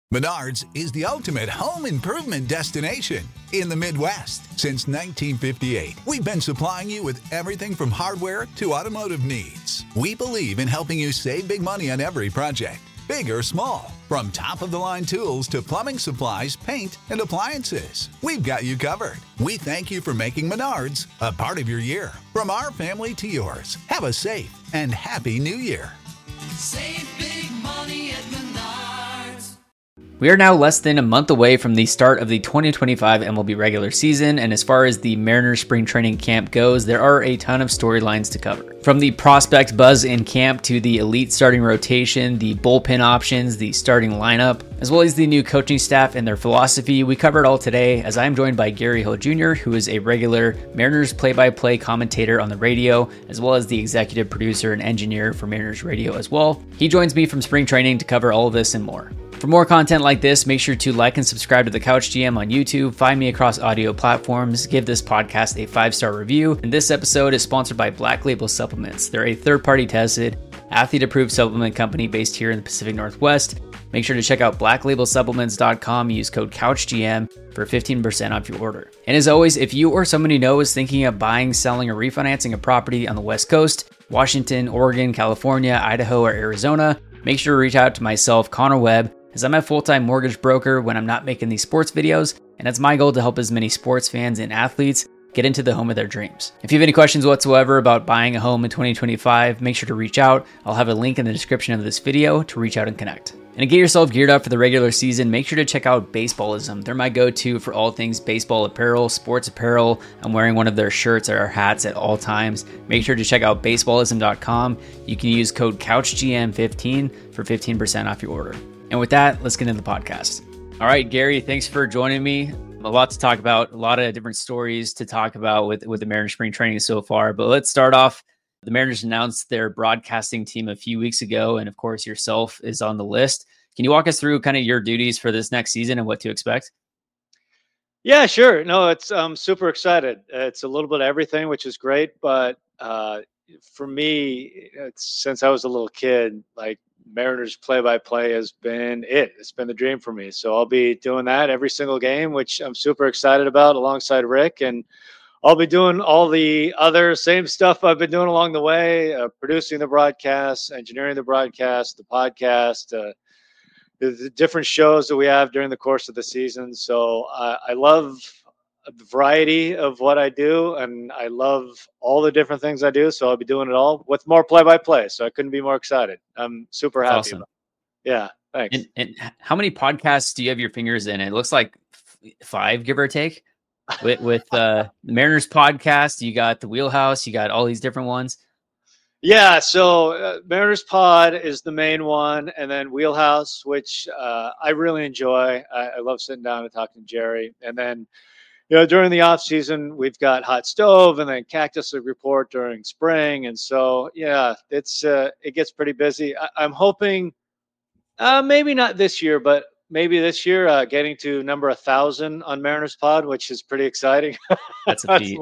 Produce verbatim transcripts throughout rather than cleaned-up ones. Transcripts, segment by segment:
Menards is the ultimate home improvement destination in the Midwest. Since nineteen fifty-eight, we've been supplying you with everything from hardware to automotive needs. We believe in helping you save big money on every project, big or small. From top-of-the-line tools to plumbing supplies, paint, and appliances, we've got you covered. We thank you for making Menards a part of your year. From our family to yours, have a safe and happy New Year. Save big money at Menards. We are now less than a month away from the start of the twenty twenty-five M L B regular season, and as far as the Mariners spring training camp goes, there are a ton of storylines to cover. From the prospect buzz in camp to the elite starting rotation, the bullpen options, the starting lineup, as well as the new coaching staff and their philosophy, we cover it all today as I'm joined by Gary Hill Junior, who is a regular Mariners play-by-play commentator on the radio, as well as the executive producer and engineer for Mariners Radio as well. He joins me from spring training to cover all of this and more. For more content like this, make sure to like and subscribe to The Couch G M on YouTube, find me across audio platforms, give this podcast a five-star review, and this episode is sponsored by Black Label Supplements. They're a third-party tested, athlete-approved supplement company based here in the Pacific Northwest. Make sure to check out black label supplements dot com, use code CouchGM for fifteen percent off your order. And as always, if you or someone you know is thinking of buying, selling, or refinancing a property on the West Coast, Washington, Oregon, California, Idaho, or Arizona, make sure to reach out to myself, Connor Webb, as I'm a full-time mortgage broker when I'm not making these sports videos, and it's my goal to help as many sports fans and athletes get into the home of their dreams. If you have any questions whatsoever about buying a home in twenty twenty-five, make sure to reach out. I'll have a link in the description of this video to reach out and connect. And to get yourself geared up for the regular season, make sure to check out Baseballism. They're my go-to for all things baseball apparel, sports apparel. I'm wearing one of their shirts or hats at all times. Make sure to check out baseballism dot com. You can use code couch G M fifteen for fifteen percent off your order. And with that, let's get into the podcast. All right, Gary, thanks for joining me. A lot to talk about, a lot of different stories to talk about with, with the Mariners spring training so far. But let's start off. The Mariners announced their broadcasting team a few weeks ago, and of course, yourself is on the list. Can you walk us through kind of your duties for this next season and what to expect? Yeah, sure. No, it's I'm super excited. It's a little bit of everything, which is great. But uh, for me, it's, since I was a little kid, like Mariners play-by-play has been it. It's been the dream for me. So I'll be doing that every single game, which I'm super excited about alongside Rick. And I'll be doing all the other same stuff I've been doing along the way, uh, producing the broadcast, engineering the broadcast, the podcast, uh, the, the different shows that we have during the course of the season. So uh, I love the variety of what I do, and I love all the different things I do. So I'll be doing it all with more play-by-play. So I couldn't be more excited. I'm super happy. Awesome. About it. Yeah, thanks. And, and how many podcasts do you have your fingers in? It looks like f- five, give or take. With, with uh, the Mariners podcast, you got the Wheelhouse, you got all these different ones. Yeah, so uh, Mariners Pod is the main one, and then Wheelhouse, which uh, I really enjoy. I, I love sitting down and talking to Jerry. And then, you know, during the off season, we've got Hot Stove, and then Cactus Report during spring. And so, yeah, it's uh, it gets pretty busy. I, I'm hoping, uh, maybe not this year, but maybe this year, uh, getting to number a thousand on Mariners Pod, which is pretty exciting. That's a That's feat. a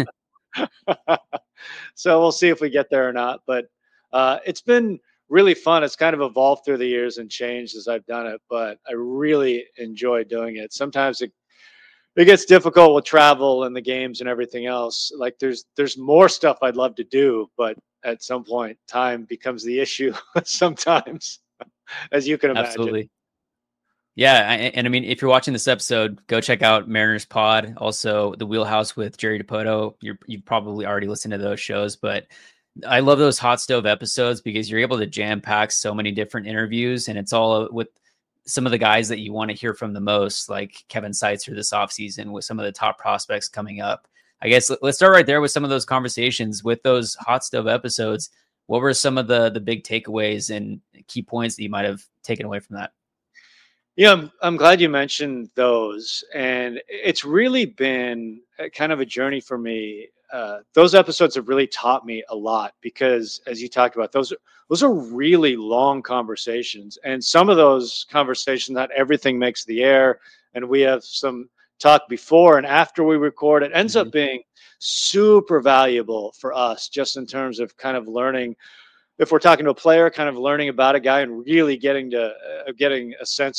lot. So we'll see if we get there or not. But uh, it's been really fun. It's kind of evolved through the years and changed as I've done it, but I really enjoy doing it. Sometimes it it gets difficult with travel and the games and everything else. Like there's there's more stuff I'd love to do, but at some point, time becomes the issue sometimes, as you can imagine. Absolutely. Yeah, I, and I mean, if you're watching this episode, go check out Mariners Pod, also the Wheelhouse with Jerry DiPoto. You're, you've probably already listened to those shows, but I love those Hot Stove episodes because you're able to jam pack so many different interviews, and it's all with some of the guys that you want to hear from the most, like Kevin Seitzer this offseason with some of the top prospects coming up. I guess let's start right there with some of those conversations with those Hot Stove episodes. What were some of the the big takeaways and key points that you might have taken away from that? Yeah, I'm, I'm glad you mentioned those. And it's really been a, kind of a journey for me. Uh, those episodes have really taught me a lot because, as you talked about, those, those are really long conversations. And some of those conversations, not everything makes the air. And we have some talk before and after we record. It ends mm-hmm. up being super valuable for us just in terms of kind of learning. If we're talking to a player, kind of learning about a guy and really getting to uh, getting a sense of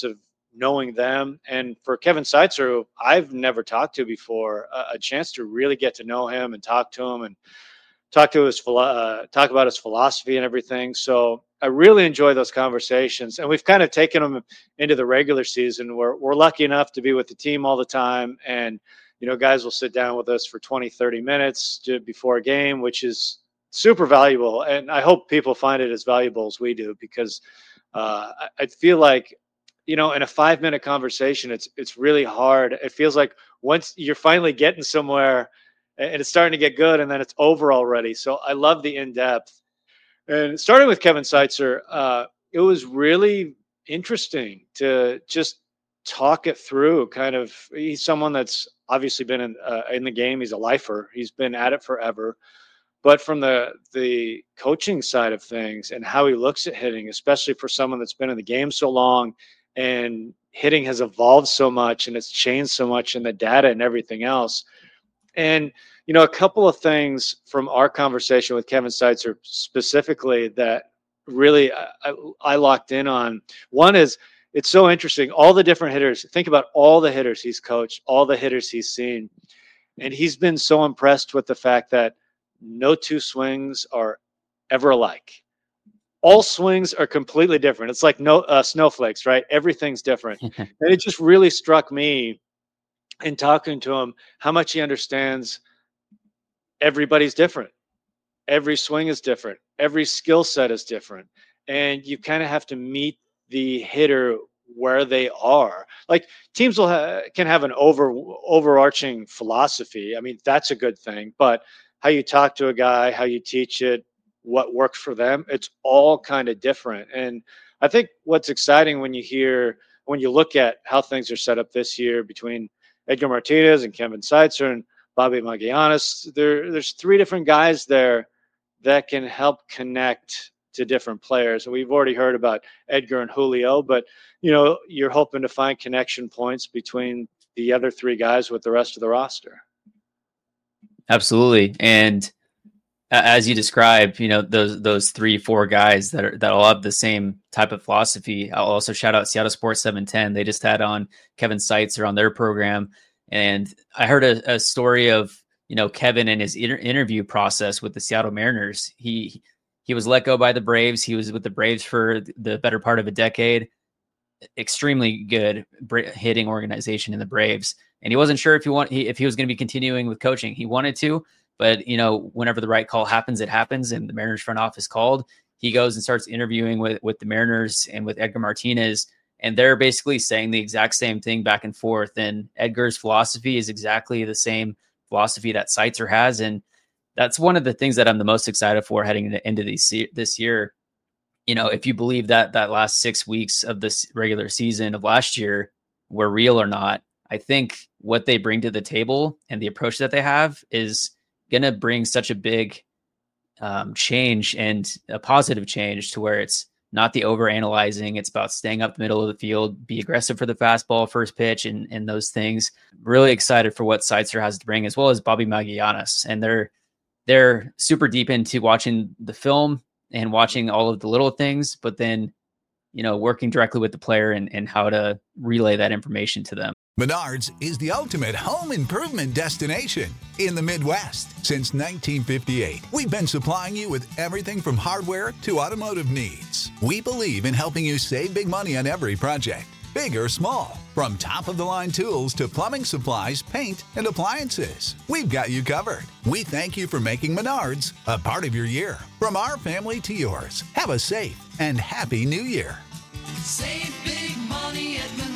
knowing them. And for Kevin Seitzer, who I've never talked to before, a, a chance to really get to know him and talk to him and talk to his philo- uh, talk about his philosophy and everything. So I really enjoy those conversations, and we've kind of taken them into the regular season. Where we're lucky enough to be with the team all the time, and you know, guys will sit down with us for twenty, thirty minutes to, before a game, which is super valuable. And I hope people find it as valuable as we do, because uh, I, I feel like, you know, in a five minute conversation, it's, it's really hard. It feels like once you're finally getting somewhere and it's starting to get good, and then it's over already. So I love the in-depth. And starting with Kevin Seitzer, uh, it was really interesting to just talk it through. Kind of, he's someone that's obviously been in uh, in the game. He's a lifer. He's been at it forever. But from the the coaching side of things and how he looks at hitting, especially for someone that's been in the game so long, and hitting has evolved so much and it's changed so much in the data and everything else. And you know, a couple of things from our conversation with Kevin Seitzer specifically that really I, I locked in on. One is, it's so interesting. All the different hitters, think about all the hitters he's coached, all the hitters he's seen. And he's been so impressed with the fact that no two swings are ever alike. All swings are completely different. It's like no uh, snowflakes, right? Everything's different. And it just really struck me in talking to him how much he understands everybody's different. Every swing is different. Every skill set is different. And you kind of have to meet the hitter where they are. Like, teams will ha- can have an over overarching philosophy. I mean, that's a good thing. But how you talk to a guy, how you teach it, what works for them, it's all kind of different. And I think what's exciting when you hear, when you look at how things are set up this year between Edgar Martinez and Kevin Seitzer and Bobby Magallanes, there, there's three different guys there that can help connect to different players. And we've already heard about Edgar and Julio, but you know, you're hoping to find connection points between the other three guys with the rest of the roster. Absolutely. And as you described, you know, those those three, four guys that are that all have the same type of philosophy. I'll also shout out Seattle Sports seven ten. They just had on Kevin Seitzer on their program. And I heard a, a story of, you know, Kevin and his inter- interview process with the Seattle Mariners. He he was let go by the Braves. He was with the Braves for the better part of a decade. Extremely good hitting organization in the Braves. And he wasn't sure if he want he, if he was going to be continuing with coaching. He wanted to, but you know, whenever the right call happens, it happens. And the Mariners front office called. He goes and starts interviewing with with the Mariners and with Edgar Martinez, and they're basically saying the exact same thing back and forth. And Edgar's philosophy is exactly the same philosophy that Seitzer has, and that's one of the things that I'm the most excited for heading into, into this this year. You know, if you believe that that last six weeks of this regular season of last year were real or not, I think what they bring to the table and the approach that they have is going to bring such a big um, change, and a positive change, to where it's not the over analyzing. It's about staying up the middle of the field, be aggressive for the fastball, first pitch, and, and those things. Really excited for what Seitzer has to bring, as well as Bobby Magallanes. And they're, they're super deep into watching the film and watching all of the little things, but then, you know, working directly with the player and, and how to relay that information to them. Menards is the ultimate home improvement destination in the Midwest. Since nineteen fifty-eight, we've been supplying you with everything from hardware to automotive needs. We believe in helping you save big money on every project, big or small. From top-of-the-line tools to plumbing supplies, paint, and appliances, we've got you covered. We thank you for making Menards a part of your year. From our family to yours, have a safe and happy New Year. Save big money at Menards.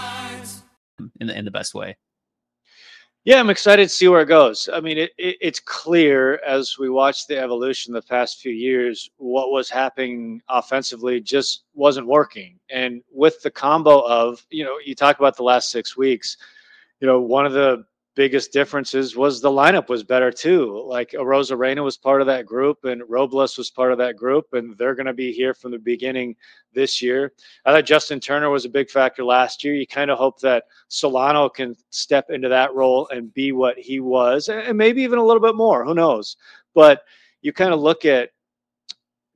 In the, in the best way. Yeah, I'm excited to see where it goes. I mean, it, it, it's clear as we watch the evolution the past few years, what was happening offensively just wasn't working. And with the combo of, you know, you talk about the last six weeks, you know, one of the biggest differences was the lineup was better too. Like Arozarena was part of that group, and Robles was part of that group, and they're going to be here from the beginning this year. I thought Justin Turner was a big factor last year. You kind of hope that Solano can step into that role and be what he was, and maybe even a little bit more. Who knows? But you kind of look at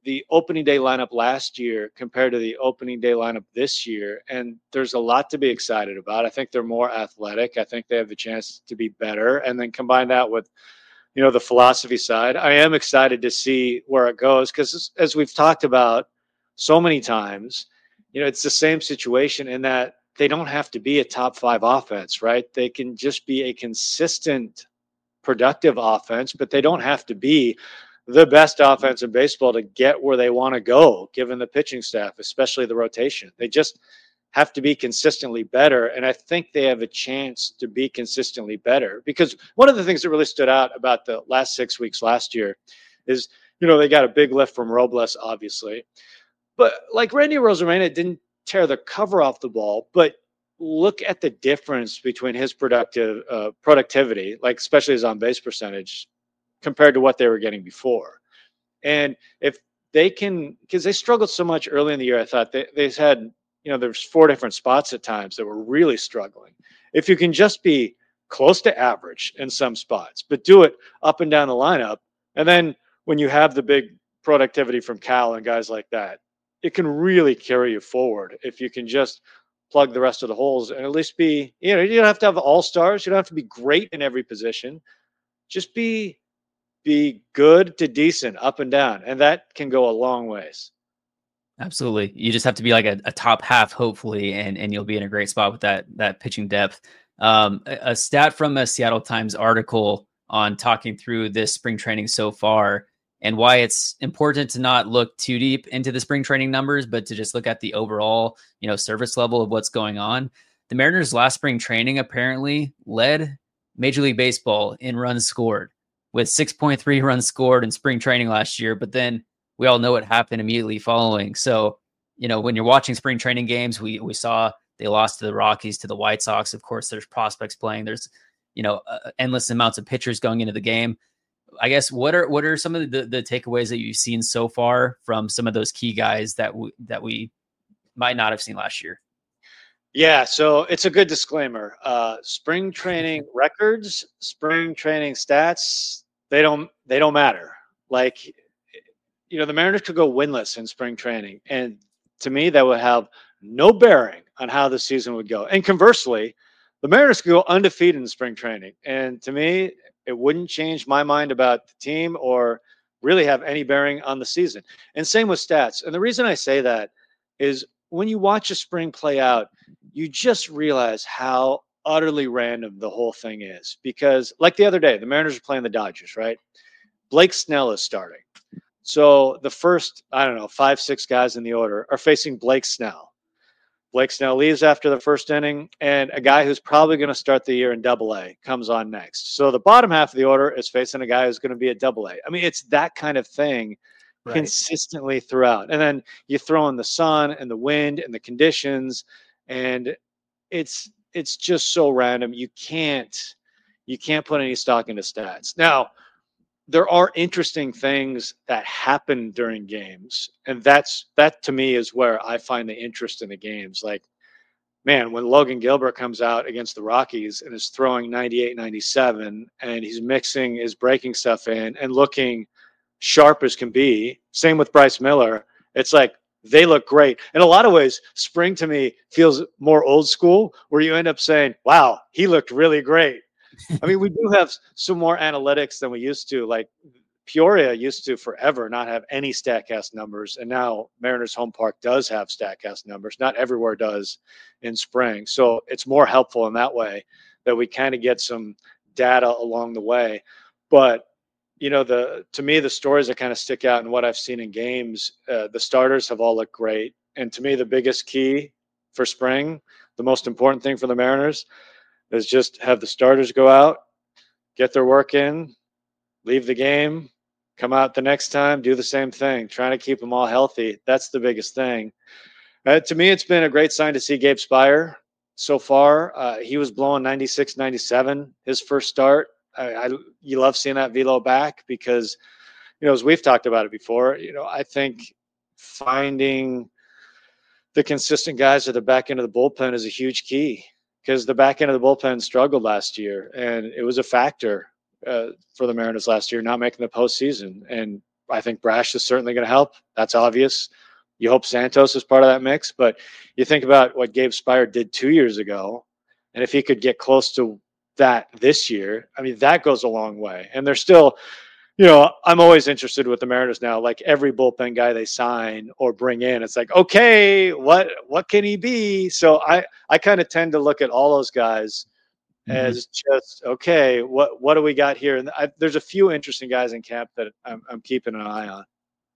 the opening day lineup last year compared to the opening day lineup this year. And there's a lot to be excited about. I think they're more athletic. I think they have the chance to be better. And then combine that with, you know, the philosophy side. I am excited to see where it goes because, as we've talked about so many times, you know, it's the same situation in that they don't have to be a top five offense, right? They can just be a consistent, productive offense, but they don't have to be the best offense in baseball to get where they want to go, given the pitching staff, especially the rotation. They just have to be consistently better. And I think they have a chance to be consistently better because one of the things that really stood out about the last six weeks last year is, you know, they got a big lift from Robles, obviously. But like Randy Rosarena didn't tear the cover off the ball, but look at the difference between his productive uh, productivity, like especially his on-base percentage, compared to what they were getting before. And if they can, because they struggled so much early in the year, I thought they, they had, you know, there's four different spots at times that were really struggling. If you can just be close to average in some spots, but do it up and down the lineup, and then when you have the big productivity from Cal and guys like that, it can really carry you forward if you can just plug the rest of the holes and at least be, you know, you don't have to have all-stars. You don't have to be great in every position. Just be be good to decent up and down. And that can go a long ways. Absolutely. You just have to be like a, a top half, hopefully, and, and you'll be in a great spot with that, that pitching depth. Um, a, a stat from a Seattle Times article on talking through this spring training so far and why it's important to not look too deep into the spring training numbers, but to just look at the overall, you know, service level of what's going on. The Mariners last spring training apparently led Major League Baseball in runs scored with six point three runs scored in spring training last year. But then we all know what happened immediately following. So, you know, when you're watching spring training games, we, we saw they lost to the Rockies, to the White Sox. Of course, there's prospects playing. There's, you know, uh, endless amounts of pitchers going into the game. I guess what are what are some of the, the takeaways that you've seen so far from some of those key guys that we, that we might not have seen last year? Yeah, so it's a good disclaimer. Uh, spring training records, spring training stats, they don't they don't matter. Like, you know, the Mariners could go winless in spring training, and to me, that would have no bearing on how the season would go. And conversely, the Mariners could go undefeated in spring training, and to me, it wouldn't change my mind about the team or really have any bearing on the season. And same with stats. And the reason I say that is when you watch a spring play out, you just realize how utterly random the whole thing is. Because like the other day, the Mariners are playing the Dodgers, right? Blake Snell is starting. So the first, I don't know, five, six guys in the order are facing Blake Snell. Blake Snell leaves after the first inning, and a guy who's probably going to start the year in Double A comes on next. So the bottom half of the order is facing a guy who's going to be at Double A. I mean, it's that kind of thing right. consistently throughout. And then you throw in the sun and the wind and the conditions, and it's it's just so random. You can't you can't put any stock into stats. Now, there are interesting things that happen during games. And that's, that to me is where I find the interest in the games. Like, man, when Logan Gilbert comes out against the Rockies and is throwing ninety-eight, ninety-seven, and he's mixing his breaking stuff in and looking sharp as can be, same with Bryce Miller. It's like, they look great. In a lot of ways, spring to me feels more old school, where you end up saying, wow, he looked really great. I mean, we do have some more analytics than we used to. Like Peoria used to forever not have any StatCast numbers, and now Mariners Home Park does have StatCast numbers. Not everywhere does in spring. So it's more helpful in that way that we kind of get some data along the way. But, you know, the to me, the stories that kind of stick out in what I've seen in games, uh, the starters have all looked great. And to me, the biggest key for spring, the most important thing for the Mariners, is just have the starters go out, get their work in, leave the game, come out the next time, do the same thing, trying to keep them all healthy. That's the biggest thing. Uh, to me, it's been a great sign to see Gabe Speier so far. Uh, he was blowing ninety-six, ninety-seven his first start. I, I you love seeing that velo back because, you know, as we've talked about it before, you know, I think finding the consistent guys at the back end of the bullpen is a huge key. Because the back end of the bullpen struggled last year, and it was a factor uh, for the Mariners last year not making the postseason. And I think Brash is certainly going to help. That's obvious. You hope Santos is part of that mix, but you think about what Gabe Spire did two years ago, and if he could get close to that this year, I mean, that goes a long way. And they're still, you know, I'm always interested with the Mariners now. Like every bullpen guy they sign or bring in, it's like, okay, what what can he be? So I I kind of tend to look at all those guys mm-hmm. as just okay. What what do we got here? And I, there's a few interesting guys in camp that I'm I'm keeping an eye on.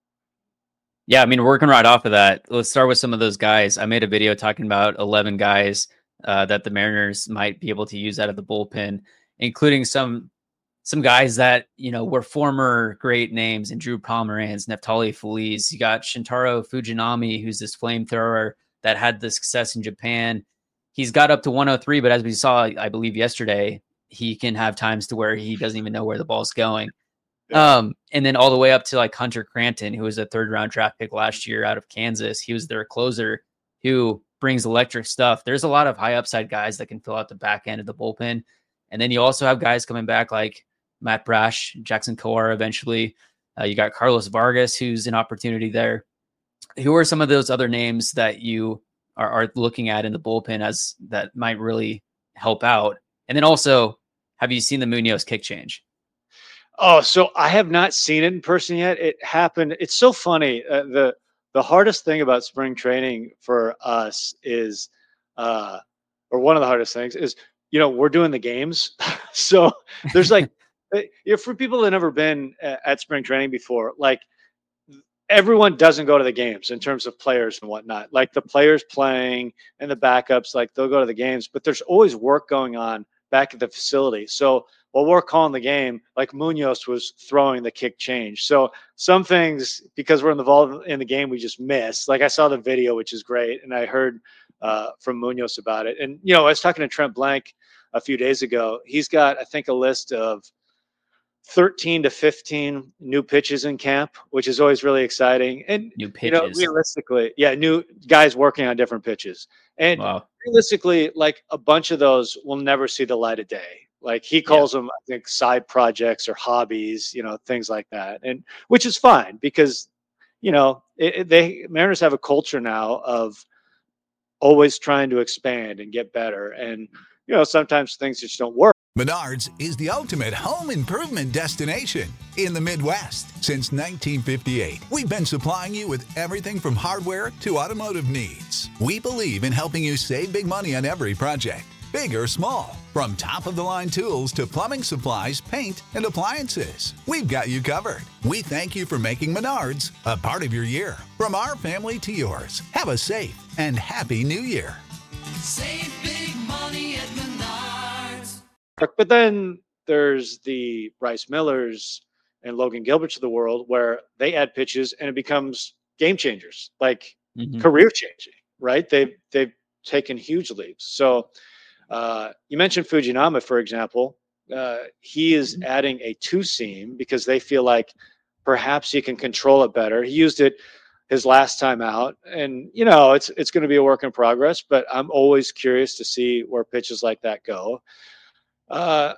Yeah, I mean, working right off of that, let's start with some of those guys. I made a video talking about eleven guys uh, that the Mariners might be able to use out of the bullpen, including some. Some guys that, you know, were former great names in Drew Pomeranz, Neftali Feliz. You got Shintaro Fujinami, who's this flamethrower that had the success in Japan. He's got up to one oh three, but as we saw, I believe yesterday, he can have times to where he doesn't even know where the ball's going. Yeah. Um, and then all the way up to like Hunter Crampton, who was a third round draft pick last year out of Kansas. He was their closer who brings electric stuff. There's a lot of high upside guys that can fill out the back end of the bullpen. And then you also have guys coming back like Matt Brash, Jackson Kowar eventually. Uh, you got Carlos Vargas, who's an opportunity there. Who are some of those other names that you are, are looking at in the bullpen as that might really help out? And then also, have you seen the Munoz kick change? Oh, so I have not seen it in person yet. It happened. It's so funny. Uh, the The hardest thing about spring training for us is, uh, or one of the hardest things is, you know, we're doing the games. So there's like, you know, for people that have never been at spring training before, like everyone doesn't go to the games in terms of players and whatnot. Like the players playing and the backups, like they'll go to the games, but there's always work going on back at the facility. So while we're calling the game, like Munoz was throwing the kick change. So some things, because we're involved in the game, we just miss. Like I saw the video, which is great, and I heard uh, from Munoz about it. And, you know, I was talking to Trent Blank a few days ago. He's got, I think, a list of thirteen to fifteen new pitches in camp, which is always really exciting. And new pitches, you know, realistically, yeah, new guys working on different pitches. And wow. realistically, like a bunch of those will never see the light of day. Like he calls yeah. them, I think, side projects or hobbies, you know, things like that. And which is fine because, you know, it, it, they Mariners have a culture now of always trying to expand and get better. And, you know, sometimes things just don't work. Menards is the ultimate home improvement destination in the Midwest. Since nineteen fifty-eight, we've been supplying you with everything from hardware to automotive needs. We believe in helping you save big money on every project, big or small. From top-of-the-line tools to plumbing supplies, paint, and appliances, we've got you covered. We thank you for making Menards a part of your year. From our family to yours, have a safe and happy New Year. Save big money at Menards. But then there's the Bryce Millers and Logan Gilberts of the world where they add pitches and it becomes game changers, like mm-hmm. career changing, right? They've, they've taken huge leaps. So uh, you mentioned Fujinami, for example. Uh, he is mm-hmm. adding a two seam because they feel like perhaps he can control it better. He used it his last time out, and you know, it's, it's going to be a work in progress, but I'm always curious to see where pitches like that go. Uh,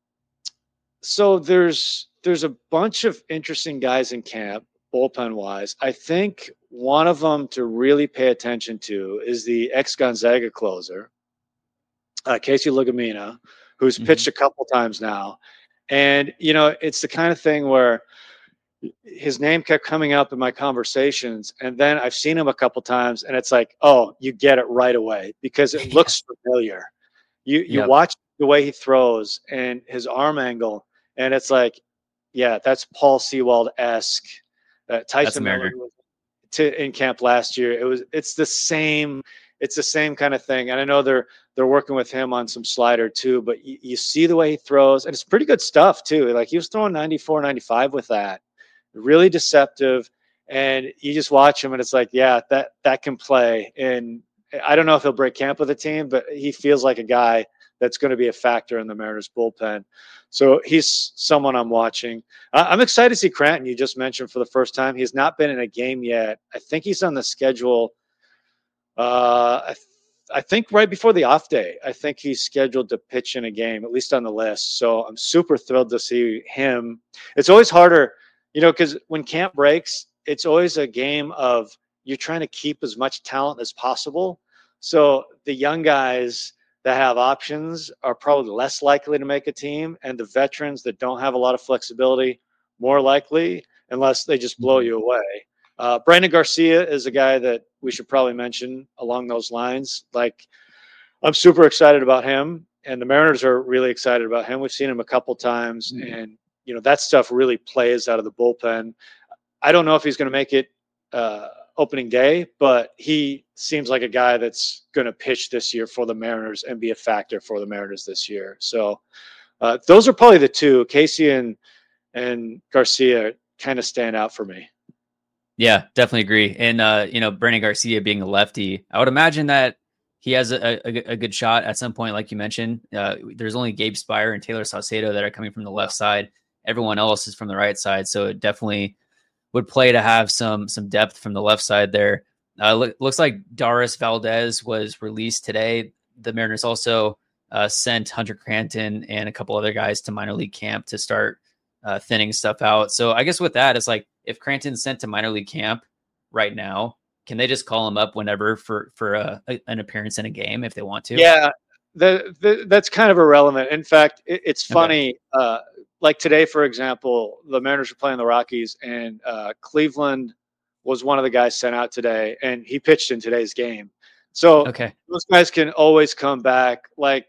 so there's there's a bunch of interesting guys in camp, bullpen wise. I think one of them to really pay attention to is the ex-Gonzaga closer, uh, Casey Lugamina, who's mm-hmm. pitched a couple times now. And, you know, it's the kind of thing where his name kept coming up in my conversations. And then I've seen him a couple times and it's like, oh, you get it right away because it looks familiar. You, you yep. watch the way he throws and his arm angle, and it's like, yeah, that's Paul Sewald-esque. Uh, Tyson Miller was to, in camp last year. It was, it's the same, it's the same kind of thing. And I know they're they're working with him on some slider too, but you, you see the way he throws, and it's pretty good stuff too. Like he was throwing ninety-four, ninety-five with that, really deceptive. And you just watch him, and it's like, yeah, that that can play. And I don't know if he'll break camp with the team, but he feels like a guy that's going to be a factor in the Mariners bullpen. So he's someone I'm watching. I'm excited to see Cranton, you just mentioned, for the first time. He's not been in a game yet. I think he's on the schedule. Uh, I, th- I think right before the off day, I think he's scheduled to pitch in a game, at least on the list. So I'm super thrilled to see him. It's always harder you know, because when camp breaks, it's always a game of you're trying to keep as much talent as possible. So the young guys that have options are probably less likely to make a team, and the veterans that don't have a lot of flexibility more likely, unless they just blow you away. Uh, Brandon Garcia is a guy that we should probably mention along those lines. Like, I'm super excited about him, and the Mariners are really excited about him. We've seen him a couple times, mm-hmm. and you know that stuff really plays out of the bullpen. I don't know if he's going to make it uh, opening day, but he seems like a guy that's going to pitch this year for the Mariners and be a factor for the Mariners this year. So uh, those are probably the two. Casey and and Garcia kind of stand out for me. Yeah, definitely agree. And uh, you know, Brandon Garcia being a lefty, I would imagine that he has a, a, a good shot at some point, like you mentioned. Uh, there's only Gabe Spire and Taylor Saucedo that are coming from the left side. Everyone else is from the right side, so it definitely would play to have some some depth from the left side there. Uh, lo- looks like Doris Valdez was released today. The Mariners also uh, sent Hunter Cranton and a couple other guys to minor league camp to start uh, thinning stuff out. So I guess with that, it's like if Cranton's sent to minor league camp right now, can they just call him up whenever for for a, a, an appearance in a game if they want to? Yeah, the, the, that's kind of irrelevant. In fact, it, it's funny. Okay. Uh, like today, for example, the Mariners are playing the Rockies, and uh, Cleveland was one of the guys sent out today, and he pitched in today's game. So okay. those guys can always come back. Like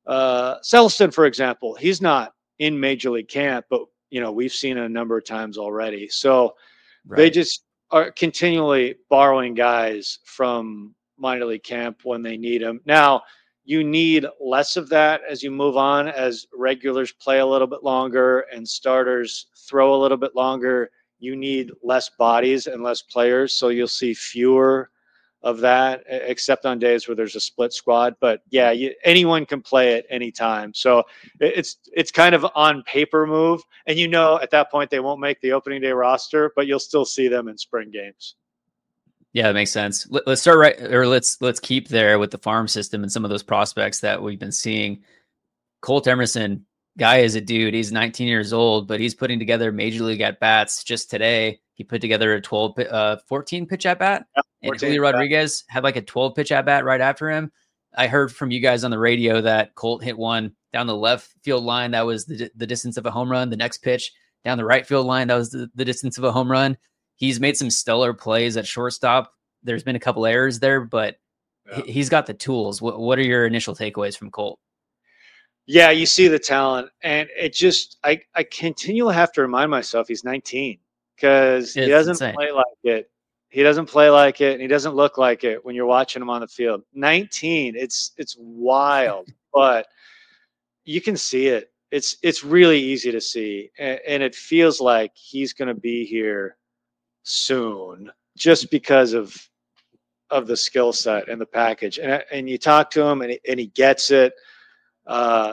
uh, Celston, for example, he's not in Major League camp, but you know we've seen it a number of times already. So right. They just are continually borrowing guys from minor league camp when they need them. Now, you need less of that as you move on, as regulars play a little bit longer and starters throw a little bit longer. You need less bodies and less players, so you'll see fewer of that, except on days where there's a split squad. But yeah, you, anyone can play at any time. So it's it's kind of on paper move, and you know at that point they won't make the opening day roster, but you'll still see them in spring games. Yeah, that makes sense. Let's start right, or let's let's keep there with the farm system and some of those prospects that we've been seeing. Colt Emerson, guy is a dude. He's nineteen years old, but he's putting together major league at bats. Just today, he put together a twelve, uh, fourteen pitch at bat, yeah, and Julio Rodriguez had like a twelve pitch at bat right after him. I heard from you guys on the radio that Colt hit one down the left field line that was the the distance of a home run. The next pitch down the right field line that was the, the distance of a home run. He's made some stellar plays at shortstop. There's been a couple errors there, but yeah. he's got the tools. What, what are your initial takeaways from Colt? Yeah, you see the talent, and it just I, I continually have to remind myself he's nineteen because he doesn't insane. play like it. He doesn't play like it, and he doesn't look like it when you're watching him on the field. nineteen, it's it's wild, but you can see it. It's it's really easy to see, and, and it feels like he's going to be here soon, just because of of the skill set and the package. And and you talk to him, and he, and he gets it. Uh,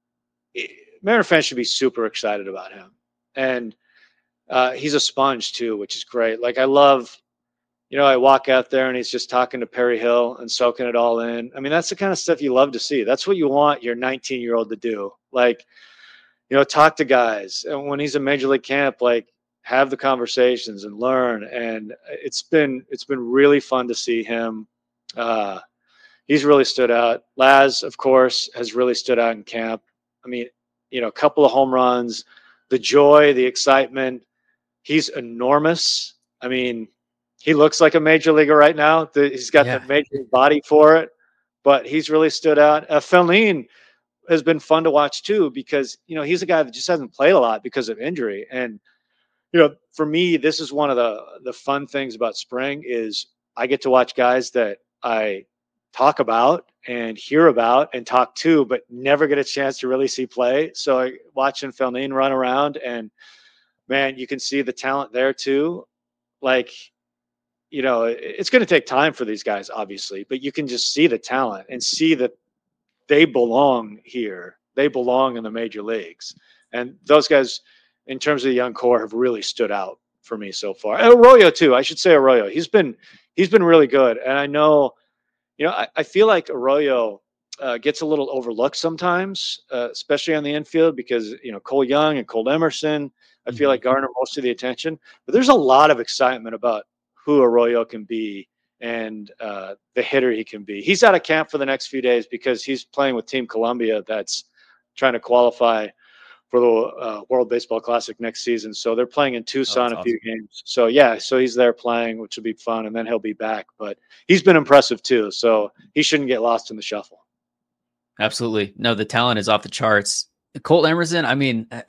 Mariner fans should be super excited about him, and uh, he's a sponge too, which is great. Like I love, you know, I walk out there and he's just talking to Perry Hill and soaking it all in. I mean, that's the kind of stuff you love to see. That's what you want your nineteen year old to do. Like, you know, talk to guys, and when he's in major league camp, like, have the conversations and learn. And it's been, it's been really fun to see him. Uh, he's really stood out. Laz, of course, has really stood out in camp. I mean, you know, a couple of home runs, the joy, the excitement. He's enormous. I mean, he looks like a major leaguer right now. The, he's got yeah. the major league body for it, but he's really stood out. Uh, Felin has been fun to watch too, because, you know, he's a guy that just hasn't played a lot because of injury. And, you know, for me, this is one of the the fun things about spring is I get to watch guys that I talk about and hear about and talk to, but never get a chance to really see play. So I, watching Felin run around, and man, you can see the talent there too. Like, you know, it's going to take time for these guys, obviously, but you can just see the talent and see that they belong here. They belong in the major leagues. And those guys, in terms of the young core, have really stood out for me so far. And Arroyo too. I should say Arroyo. He's been he's been really good. And I know, you know, I, I feel like Arroyo uh, gets a little overlooked sometimes, uh, especially on the infield, because, you know, Cole Young and Colt Emerson, I feel like garner most of the attention. But there's a lot of excitement about who Arroyo can be and uh, the hitter he can be. He's out of camp for the next few days because he's playing with Team Columbia that's trying to qualify for the uh, World Baseball Classic next season. So they're playing in Tucson Oh, a few games. So yeah, so he's there playing, which will be fun, and then he'll be back. But he's been impressive too, so he shouldn't get lost in the shuffle. Absolutely. No, the talent is off the charts. Colt Emerson, I mean, I,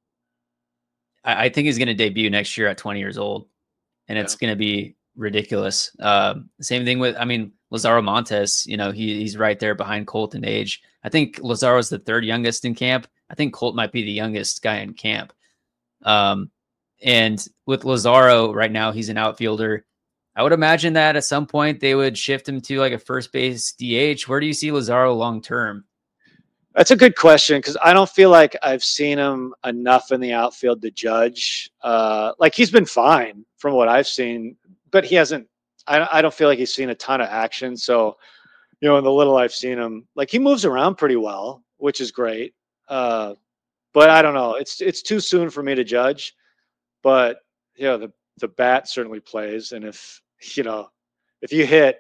I think he's going to debut next year at twenty years old, and it's Yeah. going to be ridiculous. Um, same thing with, I mean, Lazaro Montes, you know, he he's right there behind Colt in age. I think Lazaro's the third youngest in camp. I think Colt might be the youngest guy in camp. Um, and with Lazaro right now, he's an outfielder. I would imagine that at some point they would shift him to like a first base D H. Where do you see Lazaro long term? That's a good question because I don't feel like I've seen him enough in the outfield to judge. Uh, like he's been fine from what I've seen, but he hasn't. I, I don't feel like he's seen a ton of action. So, you know, in the little I've seen him, like he moves around pretty well, which is great. Uh, but I don't know. It's it's too soon for me to judge. But you know, the the bat certainly plays, and if you know, if you hit,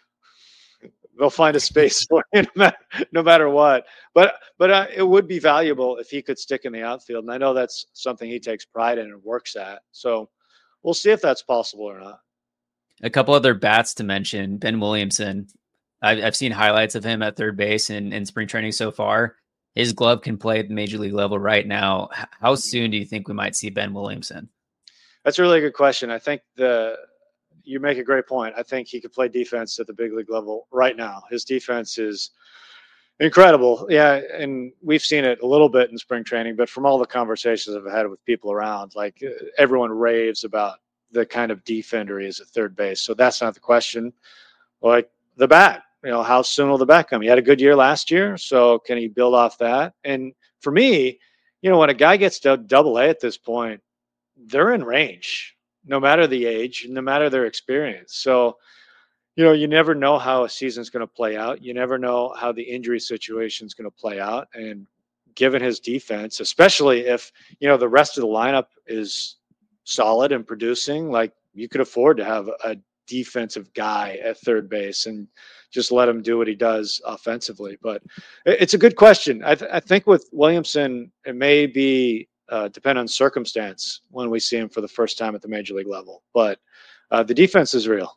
they'll find a space for you no matter, no matter what. But but uh, it would be valuable if he could stick in the outfield, and I know that's something he takes pride in and works at. So we'll see if that's possible or not. A couple other bats to mention: Ben Williamson. I've, I've seen highlights of him at third base in, in spring training so far. His glove can play at the major league level right now. How soon do you think we might see Ben Williamson? That's a really good question. I think the you make a great point. I think he could play defense at the big league level right now. His defense is incredible. Yeah, and we've seen it a little bit in spring training, but from all the conversations I've had with people around, like everyone raves about the kind of defender he is at third base. So that's not the question. Like the bat, you know, how soon will the bat come? He had a good year last year, so can he build off that? And for me, you know, when a guy gets to double A at this point, they're in range, no matter the age, no matter their experience. So, you know, you never know how a season's going to play out. You never know how the injury situation is going to play out. And given his defense, especially if, you know, the rest of the lineup is solid and producing, like you could afford to have a defensive guy at third base and just let him do what he does offensively. But it's a good question. I, th- I think with Williamson, it may be uh, depend on circumstance when we see him for the first time at the major league level. But uh, the defense is real.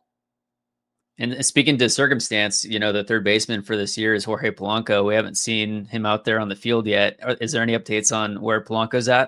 And speaking to circumstance, you know, the third baseman for this year is Jorge Polanco. We haven't seen him out there on the field yet. Is there any updates on where Polanco's at?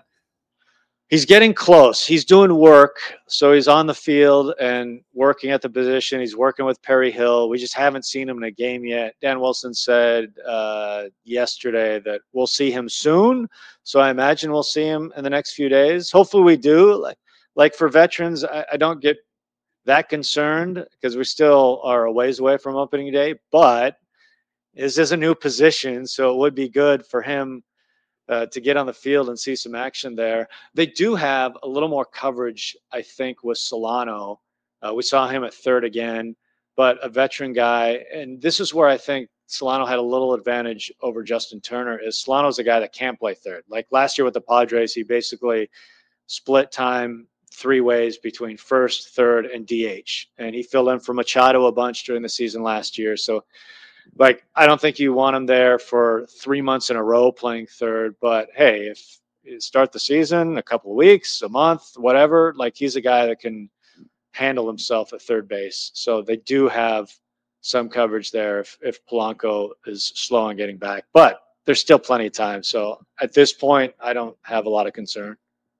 He's getting close. He's doing work. So he's on the field and working at the position. He's working with Perry Hill. We just haven't seen him in a game yet. Dan Wilson said uh, yesterday that we'll see him soon. So I imagine we'll see him in the next few days. Hopefully we do. Like, like for veterans, I, I don't get that concerned because we still are a ways away from opening day. But this is a new position, so it would be good for him Uh, to get on the field and see some action there. They do have a little more coverage, I think, with Solano. Uh, we saw him at third again, but a veteran guy. And this is where I think Solano had a little advantage over Justin Turner is Solano's a guy that can play third. Like last year with the Padres, he basically split time three ways between first, third, and D H. And he filled in for Machado a bunch during the season last year. So like, I don't think you want him there for three months in a row playing third. But hey, if you start the season, a couple of weeks, a month, whatever, like he's a guy that can handle himself at third base. So they do have some coverage there if, if Polanco is slow on getting back. But there's still plenty of time. So at this point, I don't have a lot of concern.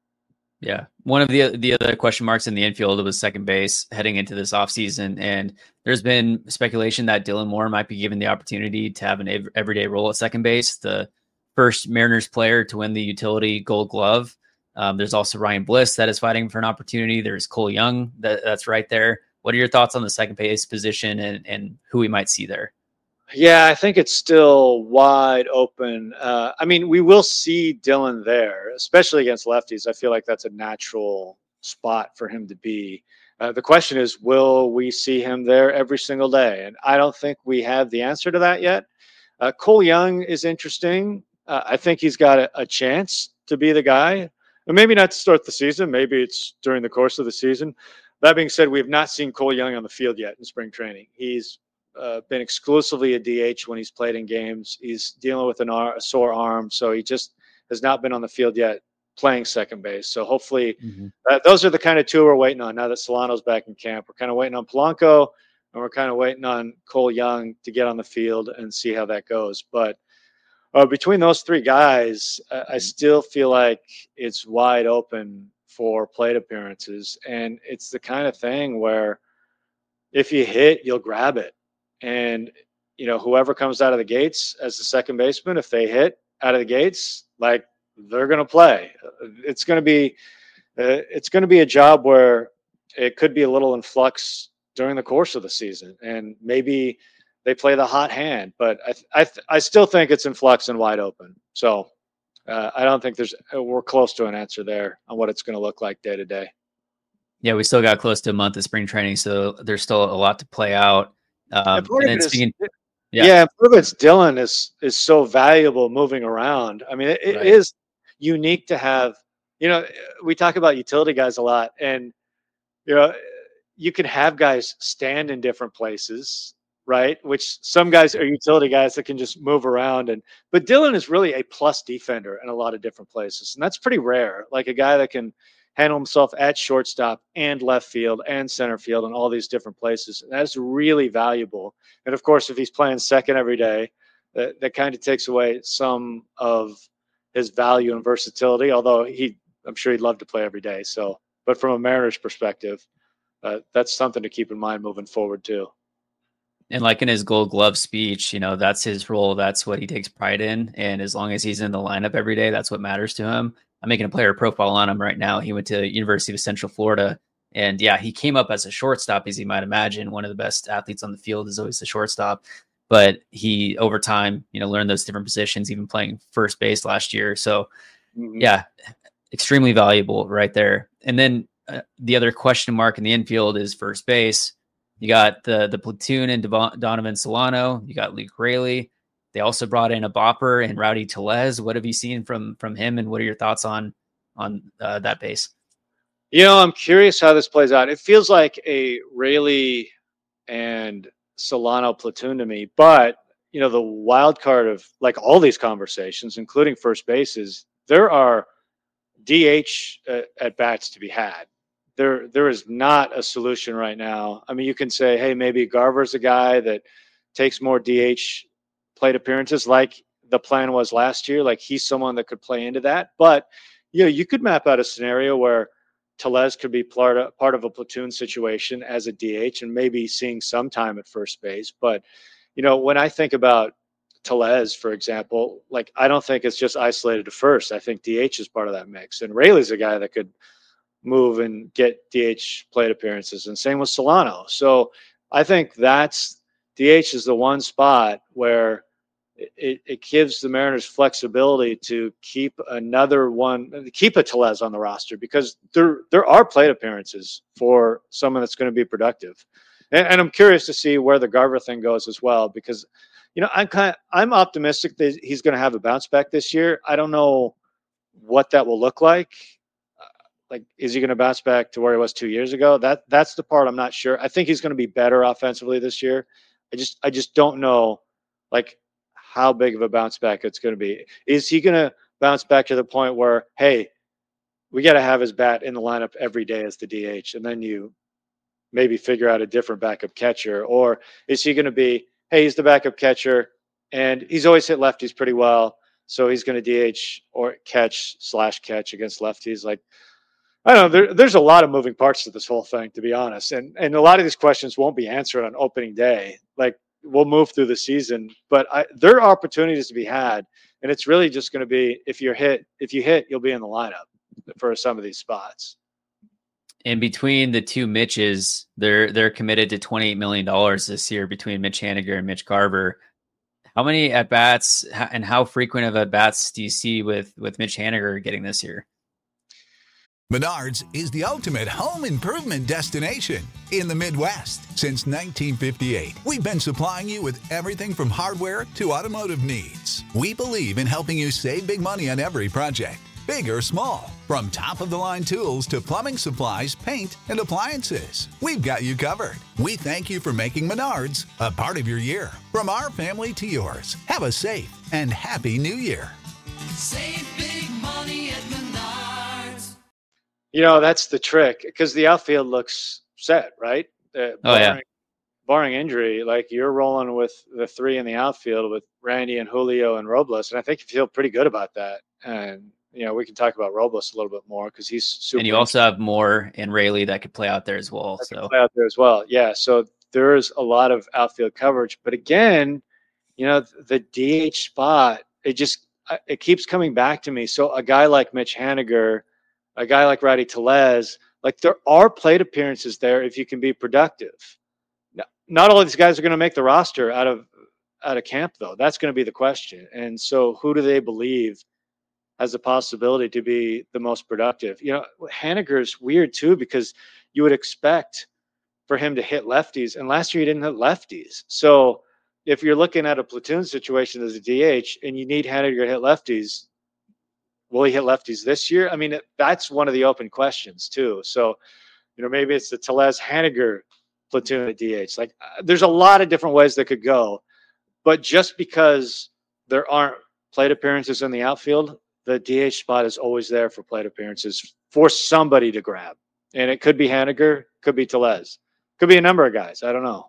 Yeah. One of the the other question marks in the infield was second base heading into this offseason. And there's been speculation that Dylan Moore might be given the opportunity to have an ev- everyday role at second base, the first Mariners player to win the utility Gold Glove. Um, there's also Ryan Bliss that is fighting for an opportunity. There's Cole Young that, that's right there. What are your thoughts on the second base position and, and who we might see there? Yeah, I think it's still wide open. Uh, I mean, we will see Dylan there, especially against lefties. I feel like that's a natural spot for him to be. Uh, the question is, will we see him there every single day? And I don't think we have the answer to that yet. Uh, Cole Young is interesting. Uh, I think he's got a, a chance to be the guy. And maybe not to start the season. Maybe it's during the course of the season. That being said, we have not seen Cole Young on the field yet in spring training. He's uh, been exclusively a D H when he's played in games. He's dealing with an ar- a sore arm, so he just has not been on the field yet playing second base. So hopefully Mm-hmm. uh, those are the kind of two we're waiting on now that Solano's back in camp. We're kind of waiting on Polanco, and we're kind of waiting on Cole Young to get on the field and see how that goes. But uh, between those three guys, uh, I still feel like it's wide open for plate appearances. And it's the kind of thing where if you hit, you'll grab it. And, you know, whoever comes out of the gates as the second baseman, if they hit out of the gates, like they're going to play. It's going to be, uh, it's going to be a job where it could be a little in flux during the course of the season. And maybe they play the hot hand, but I, th- I, th- I still think it's in flux and wide open. So uh, I don't think there's, we're close to an answer there on what it's going to look like day to day. Yeah, we still got close to a month of spring training, so there's still a lot to play out. Um, And part and of then it is- speaking, Yeah, Yeah. part of it's Dylan is is so valuable moving around. I mean, it, it Right. is unique to have. You know, we talk about utility guys a lot, and you know, you can have guys stand in different places, right? Which some guys are utility guys that can just move around, and but Dylan is really a plus defender in a lot of different places, and that's pretty rare. Like a guy that can handle himself at shortstop and left field and center field and all these different places. And that's really valuable. And of course, if he's playing second every day, that, that kind of takes away some of his value and versatility, although he, I'm sure he'd love to play every day. So, but from a Mariners perspective, uh, that's something to keep in mind moving forward too. and like in his Gold Glove speech, you know, that's his role. That's what he takes pride in. And as long as he's in the lineup every day, that's what matters to him. I'm making a player profile on him right now. He went to University of Central Florida, and yeah, he came up as a shortstop, as you might imagine. One of the best athletes on the field is always the shortstop, but he over time, you know, learned those different positions, even playing first base last year. So Mhm. yeah, extremely valuable right there. And then uh, the other question mark in the infield is first base. You got the the platoon and Devon, Donovan Solano. You got Luke Raley. They also brought in a bopper and Rowdy Tellez. What have you seen from from him, and what are your thoughts on on uh, that base? You know, I'm curious how this plays out. It feels like a Rayleigh and Solano platoon to me, but you know, the wild card of like all these conversations, including first bases, there are D H uh, at bats to be had. There, there is not a solution right now. I mean, you can say, hey, maybe Garver's a guy that takes more D H plate appearances, like the plan was last year. Like he's someone that could play into that. But you know, you could map out a scenario where Tellez could be part of, part of a platoon situation as a D H and maybe seeing some time at first base. But, you know, when I think about Tellez, for example, like I don't think it's just isolated to first. I think D H is part of that mix. And Rayleigh's a guy that could move and get D H plate appearances, and same with Solano. So I think that's D H is the one spot where it, it gives the Mariners flexibility to keep another one, keep a Tellez on the roster, because there there are plate appearances for someone that's going to be productive. And, and I'm curious to see where the Garver thing goes as well, because, you know, I'm kind of, I'm optimistic that he's going to have a bounce back this year. I don't know what that will look like. Like, is he going to bounce back to where he was two years ago? That that's the part I'm not sure. I think he's going to be better offensively this year. I just I just don't know, like, how big of a bounce back it's going to be. Is he going to bounce back to the point where, hey, we got to have his bat in the lineup every day as the D H, and then you maybe figure out a different backup catcher? Or is he going to be, hey, he's the backup catcher, and he's always hit lefties pretty well, so he's going to D H or catch slash catch against lefties? Like, I don't know. There, there's a lot of moving parts to this whole thing, to be honest. And and a lot of these questions won't be answered on opening day. Like, we'll move through the season, but I, there are opportunities to be had. And it's really just going to be, if you're hit, if you hit, you'll be in the lineup for some of these spots. And between the two Mitches, they're they're committed to twenty-eight million dollars this year between Mitch Haniger and Mitch Garver. How many at bats and how frequent of at bats do you see with with Mitch Haniger getting this year? Menards is the ultimate home improvement destination in the Midwest. Since nineteen fifty-eight, we've been supplying you with everything from hardware to automotive needs. We believe in helping you save big money on every project. big or small. From top-of-the-line tools to plumbing supplies, paint, and appliances, we've got you covered. We thank you for making Menards a part of your year. From our family to yours, have a safe and happy New Year. Save big money at Menards. You know, that's the trick, because the outfield looks set, right? Uh, Oh, yeah. barring, barring injury, like you're rolling with the three in the outfield with Randy and Julio and Robles, and I think you feel pretty good about that. And you know, we can talk about Robles a little bit more because he's super. And you also have Moore and Rayleigh that could play out there as well. that can So play out there as well. Yeah, so there's a lot of outfield coverage, but again, you know, the D H spot, it just uh, it keeps coming back to me. So a guy like Mitch Haniger, a guy like Rowdy Tellez, like there are plate appearances there if you can be productive. Now, not all of these guys are going to make the roster out of out of camp, though. That's going to be the question. And so, who do they believe has the possibility to be the most productive? You know, Haniger's weird too, because you would expect for him to hit lefties, and last year he didn't hit lefties. So if you're looking at a platoon situation as a D H and you need Haniger to hit lefties, will he hit lefties this year? I mean, it, that's one of the open questions too. So, you know, maybe it's the Tellez Haniger platoon at D H. Like, uh, there's a lot of different ways that could go, but just because there aren't plate appearances in the outfield, the D H spot is always there for plate appearances for somebody to grab. And it could be Haniger, could be Tellez, could be a number of guys. I don't know.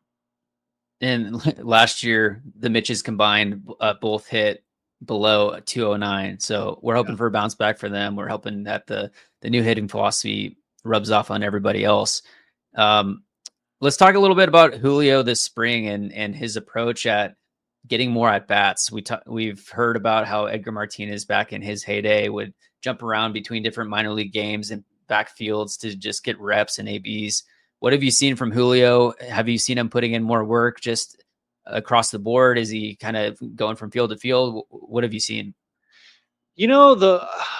and last year the Mitches combined uh, both hit below two oh nine. So we're hoping Yeah. for a bounce back for them. We're hoping that the the new hitting philosophy rubs off on everybody else. Um, let's talk a little bit about Julio this spring and and his approach at getting more at bats. We ta- we've heard about how Edgar Martinez back in his heyday would jump around between different minor league games and backfields to just get reps and A Bs. What have you seen from Julio? Have you seen him putting in more work just across the board? Is he kind of going from field to field? What have you seen? You know, the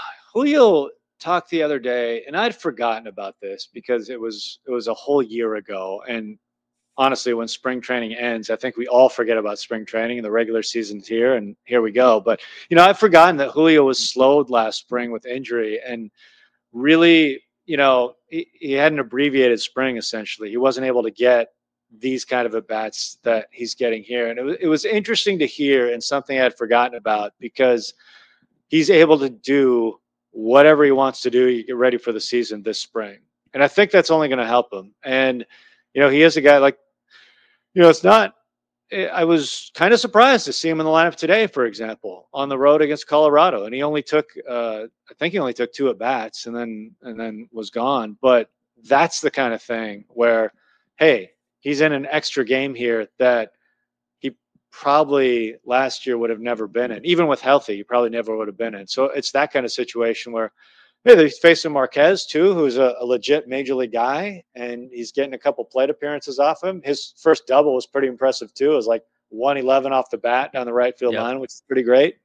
Julio talked the other day, and I'd forgotten about this because it was it was a whole year ago. And honestly, when spring training ends, I think we all forget about spring training and the regular season's here, and here we go. But you know, I've forgotten that Julio was slowed last spring with injury, and really, you know, he, he had an abbreviated spring essentially. He wasn't able to get these kind of at bats that he's getting here, and it was it was interesting to hear, and something I had forgotten about, because he's able to do whatever he wants to do. You get ready for the season this spring, and I think that's only going to help him. And you know, he is a guy like, you know, it's not. I was kind of surprised to see him in the lineup today, for example, on the road against Colorado, and he only took, uh, I think he only took two at bats, and then and then was gone. But that's the kind of thing where, hey, he's in an extra game here that he probably last year would have never been in. Even with healthy, he probably never would have been in. So it's that kind of situation where, hey, he's facing Marquez too, who's a, a legit major league guy, and he's getting a couple plate appearances off him. His first double was pretty impressive too. It was like one eleven off the bat down the right field Yep. line, which is pretty great.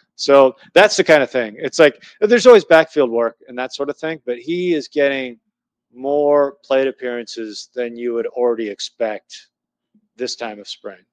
So that's the kind of thing. It's like there's always backfield work and that sort of thing, but he is getting more plate appearances than you would already expect this time of spring.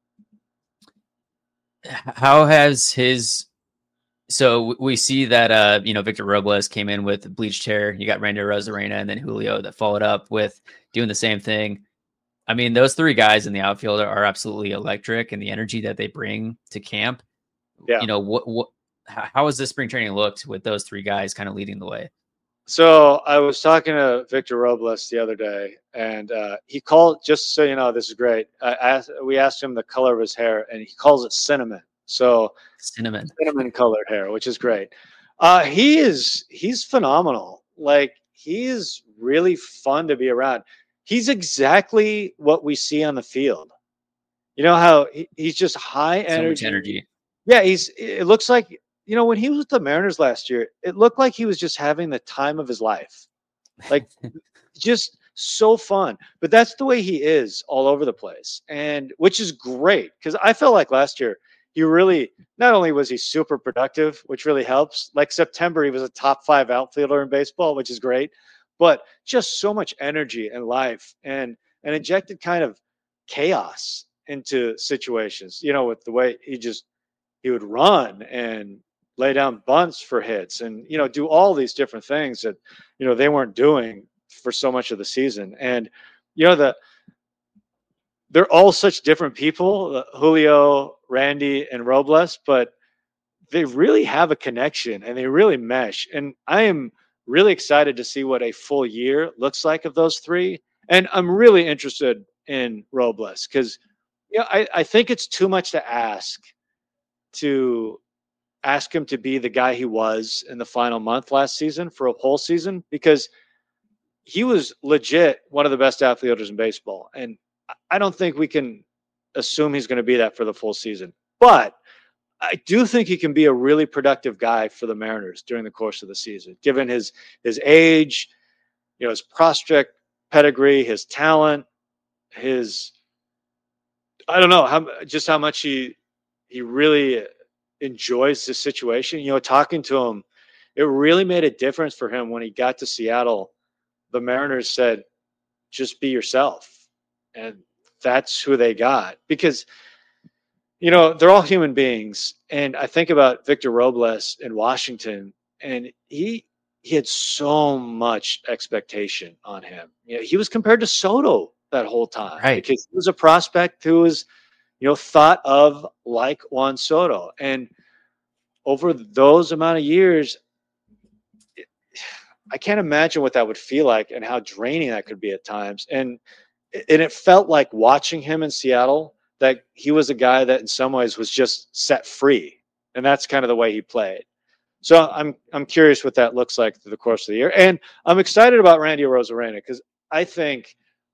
How has his so we see that uh you know Victor Robles came in with bleached hair. You got Randy Rosarena and then Julio that followed up with doing the same thing. I mean, those three guys in the outfield are absolutely electric, and the energy that they bring to camp. Yeah. You know, what what how has this spring training looked with those three guys kind of leading the way? So I was talking to Victor Robles the other day, and uh, he called, just so you know, this is great. I asked, we asked him the color of his hair, and he calls it cinnamon. So Cinnamon. cinnamon colored hair, which is great. Uh, he is, he's phenomenal. Like, he is really fun to be around. He's exactly what we see on the field. You know how he, he's just high So energy. much energy. Yeah, he's, it looks like, you know, when he was with the Mariners last year, it looked like he was just having the time of his life. Like, just so fun. But that's the way he is all over the place, and which is great, because I felt like last year he really, not only was he super productive, which really helps. Like September, he was a top five outfielder in baseball, which is great, but just so much energy and life, and and injected kind of chaos into situations. You know, with the way he just he would run and lay down bunts for hits and, you know, do all these different things that, you know, they weren't doing for so much of the season. And, you know, the, they're all such different people, uh, Julio, Randy, and Robles, but they really have a connection and they really mesh. And I am really excited to see what a full year looks like of those three. And I'm really interested in Robles because, you know, I, I think it's too much to ask to ask him to be the guy he was in the final month last season for a whole season, because he was legit one of the best outfielders in baseball. And I don't think we can assume he's going to be that for the full season, but I do think he can be a really productive guy for the Mariners during the course of the season, given his, his age, you know, his prospect pedigree, his talent, his, I don't know how, just how much he, he really enjoys the situation. You know, talking to him, it really made a difference for him when he got to Seattle. The Mariners said, just be yourself. And that's who they got, because, you know, they're all human beings. And I think about Victor Robles in Washington, and he, he had so much expectation on him. You know, he was compared to Soto that whole time, right? Because he was a prospect who was, you know, thought of like Juan Soto. And over those amount of years, it, I can't imagine what that would feel like and how draining that could be at times. And, and it felt like watching him in Seattle that he was a guy that in some ways was just set free. And that's kind of the way he played. So I'm, I'm curious what that looks like through the course of the year. And I'm excited about Randy Arozarena because I think,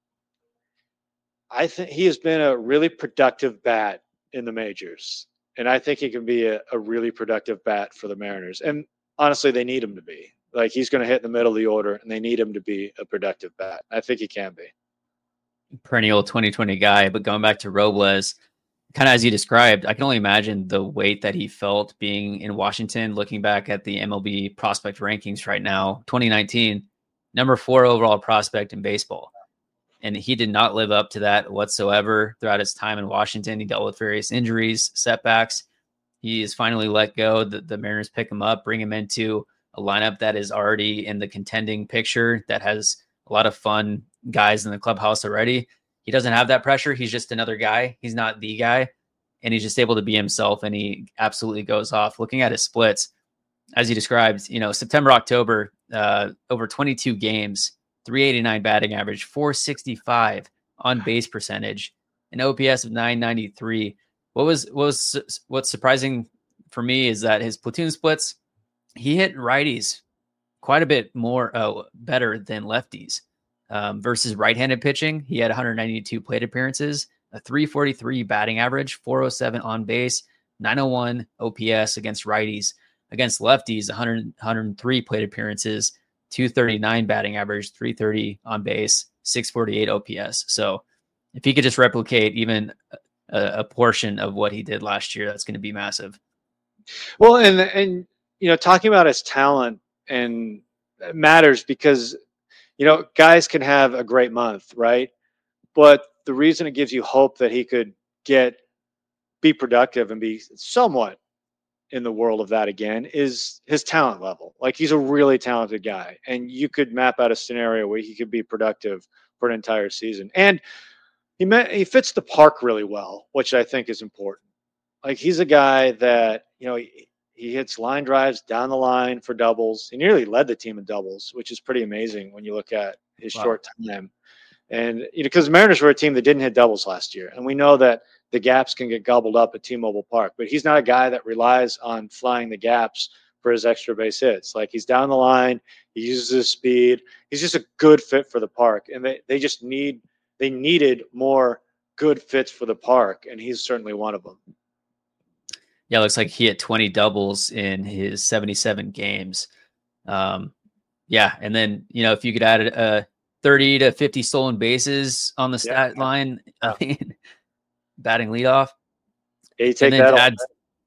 I think he has been a really productive bat in the majors. And I think he can be a, a really productive bat for the Mariners. And honestly, they need him to be. Like, he's going to hit in the middle of the order, and they need him to be a productive bat. I think he can be. Perennial twenty twenty guy. But going back to Robles, kind of as you described, I can only imagine the weight that he felt being in Washington, looking back at the M L B prospect rankings right now, twenty nineteen, number four overall prospect in baseball. And he did not live up to that whatsoever throughout his time in Washington. He dealt with various injuries, setbacks. He is finally let go. The, the Mariners pick him up, bring him into a lineup that is already in the contending picture, that has a lot of fun guys in the clubhouse already. He doesn't have that pressure. He's just another guy. He's not the guy. And he's just able to be himself, and he absolutely goes off. Looking at his splits, as you described, you know, September, October, uh, over twenty-two games, three eighty-nine batting average, four sixty-five on base percentage, an O P S of nine ninety-three. What was what was what's surprising for me is that his platoon splits, he hit righties quite a bit more uh, better than lefties. Um, versus right-handed pitching, he had one hundred ninety-two plate appearances, a three forty-three batting average, four oh seven on base, nine oh one O P S against righties. Against lefties, one hundred, one hundred three plate appearances, two thirty-nine batting average, three thirty on base, six forty-eight O P S. So if he could just replicate even a, a portion of what he did last year, that's going to be massive. Well, and, and, you know, talking about his talent and it matters because, you know, guys can have a great month, right? But the reason it gives you hope that he could get, be productive and be somewhat in the world of that again is his talent level. Like, he's a really talented guy, and you could map out a scenario where he could be productive for an entire season. And he met, he fits the park really well, which I think is important. Like, he's a guy that, you know, he, he hits line drives down the line for doubles. He nearly led the team in doubles, which is pretty amazing when you look at his wow. short time. And, you know, because the Mariners were a team that didn't hit doubles last year. And we know that the gaps can get gobbled up at T-Mobile Park, but he's not a guy that relies on flying the gaps for his extra base hits. Like, he's down the line, he uses his speed. He's just a good fit for the park. And they, they just need, they needed more good fits for the park. And he's certainly one of them. Yeah. It looks like he hit twenty doubles in his seventy-seven games. Um, yeah. And then, you know, if you could add a thirty to fifty stolen bases on the stat yeah. line, I mean, batting leadoff. Yeah, you take that add,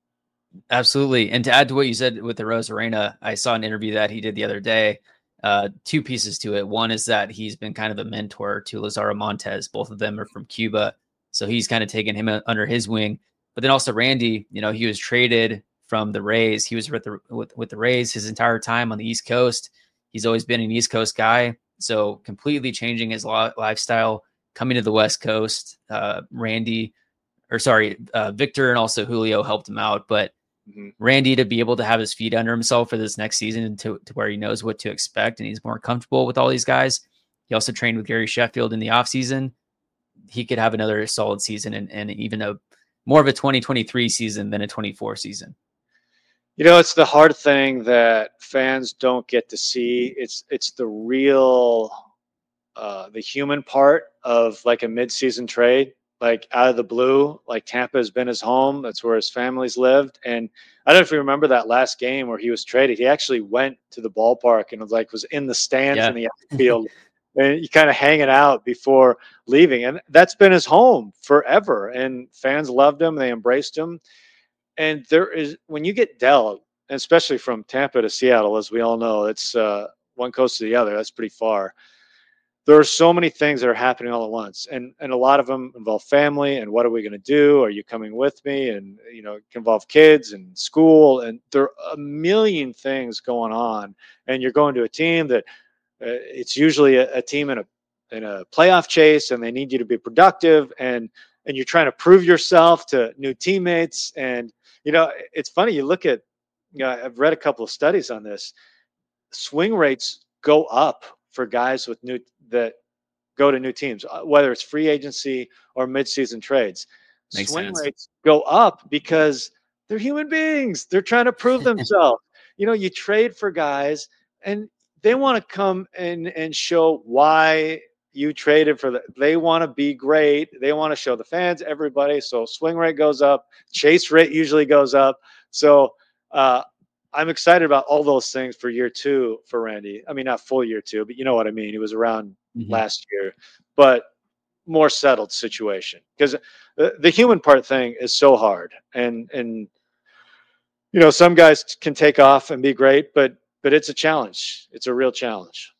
absolutely. And to add to what you said with the Arozarena, I saw an interview that he did the other day. Uh, two pieces to it. One is that he's been kind of a mentor to Lazaro Montes. Both of them are from Cuba, so he's kind of taken him under his wing. But then also Randy, you know, he was traded from the Rays. He was with the with, with the Rays his entire time on the East Coast. He's always been an East Coast guy, so completely changing his lo- lifestyle, coming to the West Coast. Uh, Randy, or sorry, uh, Victor and also Julio helped him out, but mm-hmm. Randy to be able to have his feet under himself for this next season to, to where he knows what to expect and he's more comfortable with all these guys. He also trained with Gary Sheffield in the offseason. He could have another solid season and, and even a more of a twenty twenty-three season than a twenty-four season. You know, it's the hard thing that fans don't get to see. It's it's the real, uh, the human part of like a midseason trade, like out of the blue. Like Tampa has been his home. That's where his family's lived. And I don't know if you remember that last game where he was traded. He actually went to the ballpark and was like was in the stands yeah. in the outfield. And you kind of hanging out before leaving. And that's been his home forever. And fans loved him. They embraced him. And there is, when you get dealt, especially from Tampa to Seattle, as we all know, it's uh, one coast to the other. That's pretty far. There are so many things that are happening all at once. And and a lot of them involve family. And what are we going to do? Are you coming with me? And, you know, it can involve kids and school. And there are a million things going on. And you're going to a team that, Uh, it's usually a, a team in a in a playoff chase, and they need you to be productive, and and you're trying to prove yourself to new teammates. And you know, it's funny. You look at, you know, I've read a couple of studies on this. Swing rates go up for guys with new that go to new teams, whether it's free agency or midseason trades. Makes Swing sense. rates go up because they're human beings. They're trying to prove themselves. You know, you trade for guys and they want to come in and show why you traded for them. They want to be great. They want to show the fans, everybody. So swing rate goes up. Chase rate usually goes up. So uh, I'm excited about all those things for year two for Randy. I mean, not full year two, but you know what I mean. He was around mm-hmm. last year, but more settled situation because the, the human part thing is so hard. And, and, you know, some guys can take off and be great, but But it's a challenge. It's a real challenge.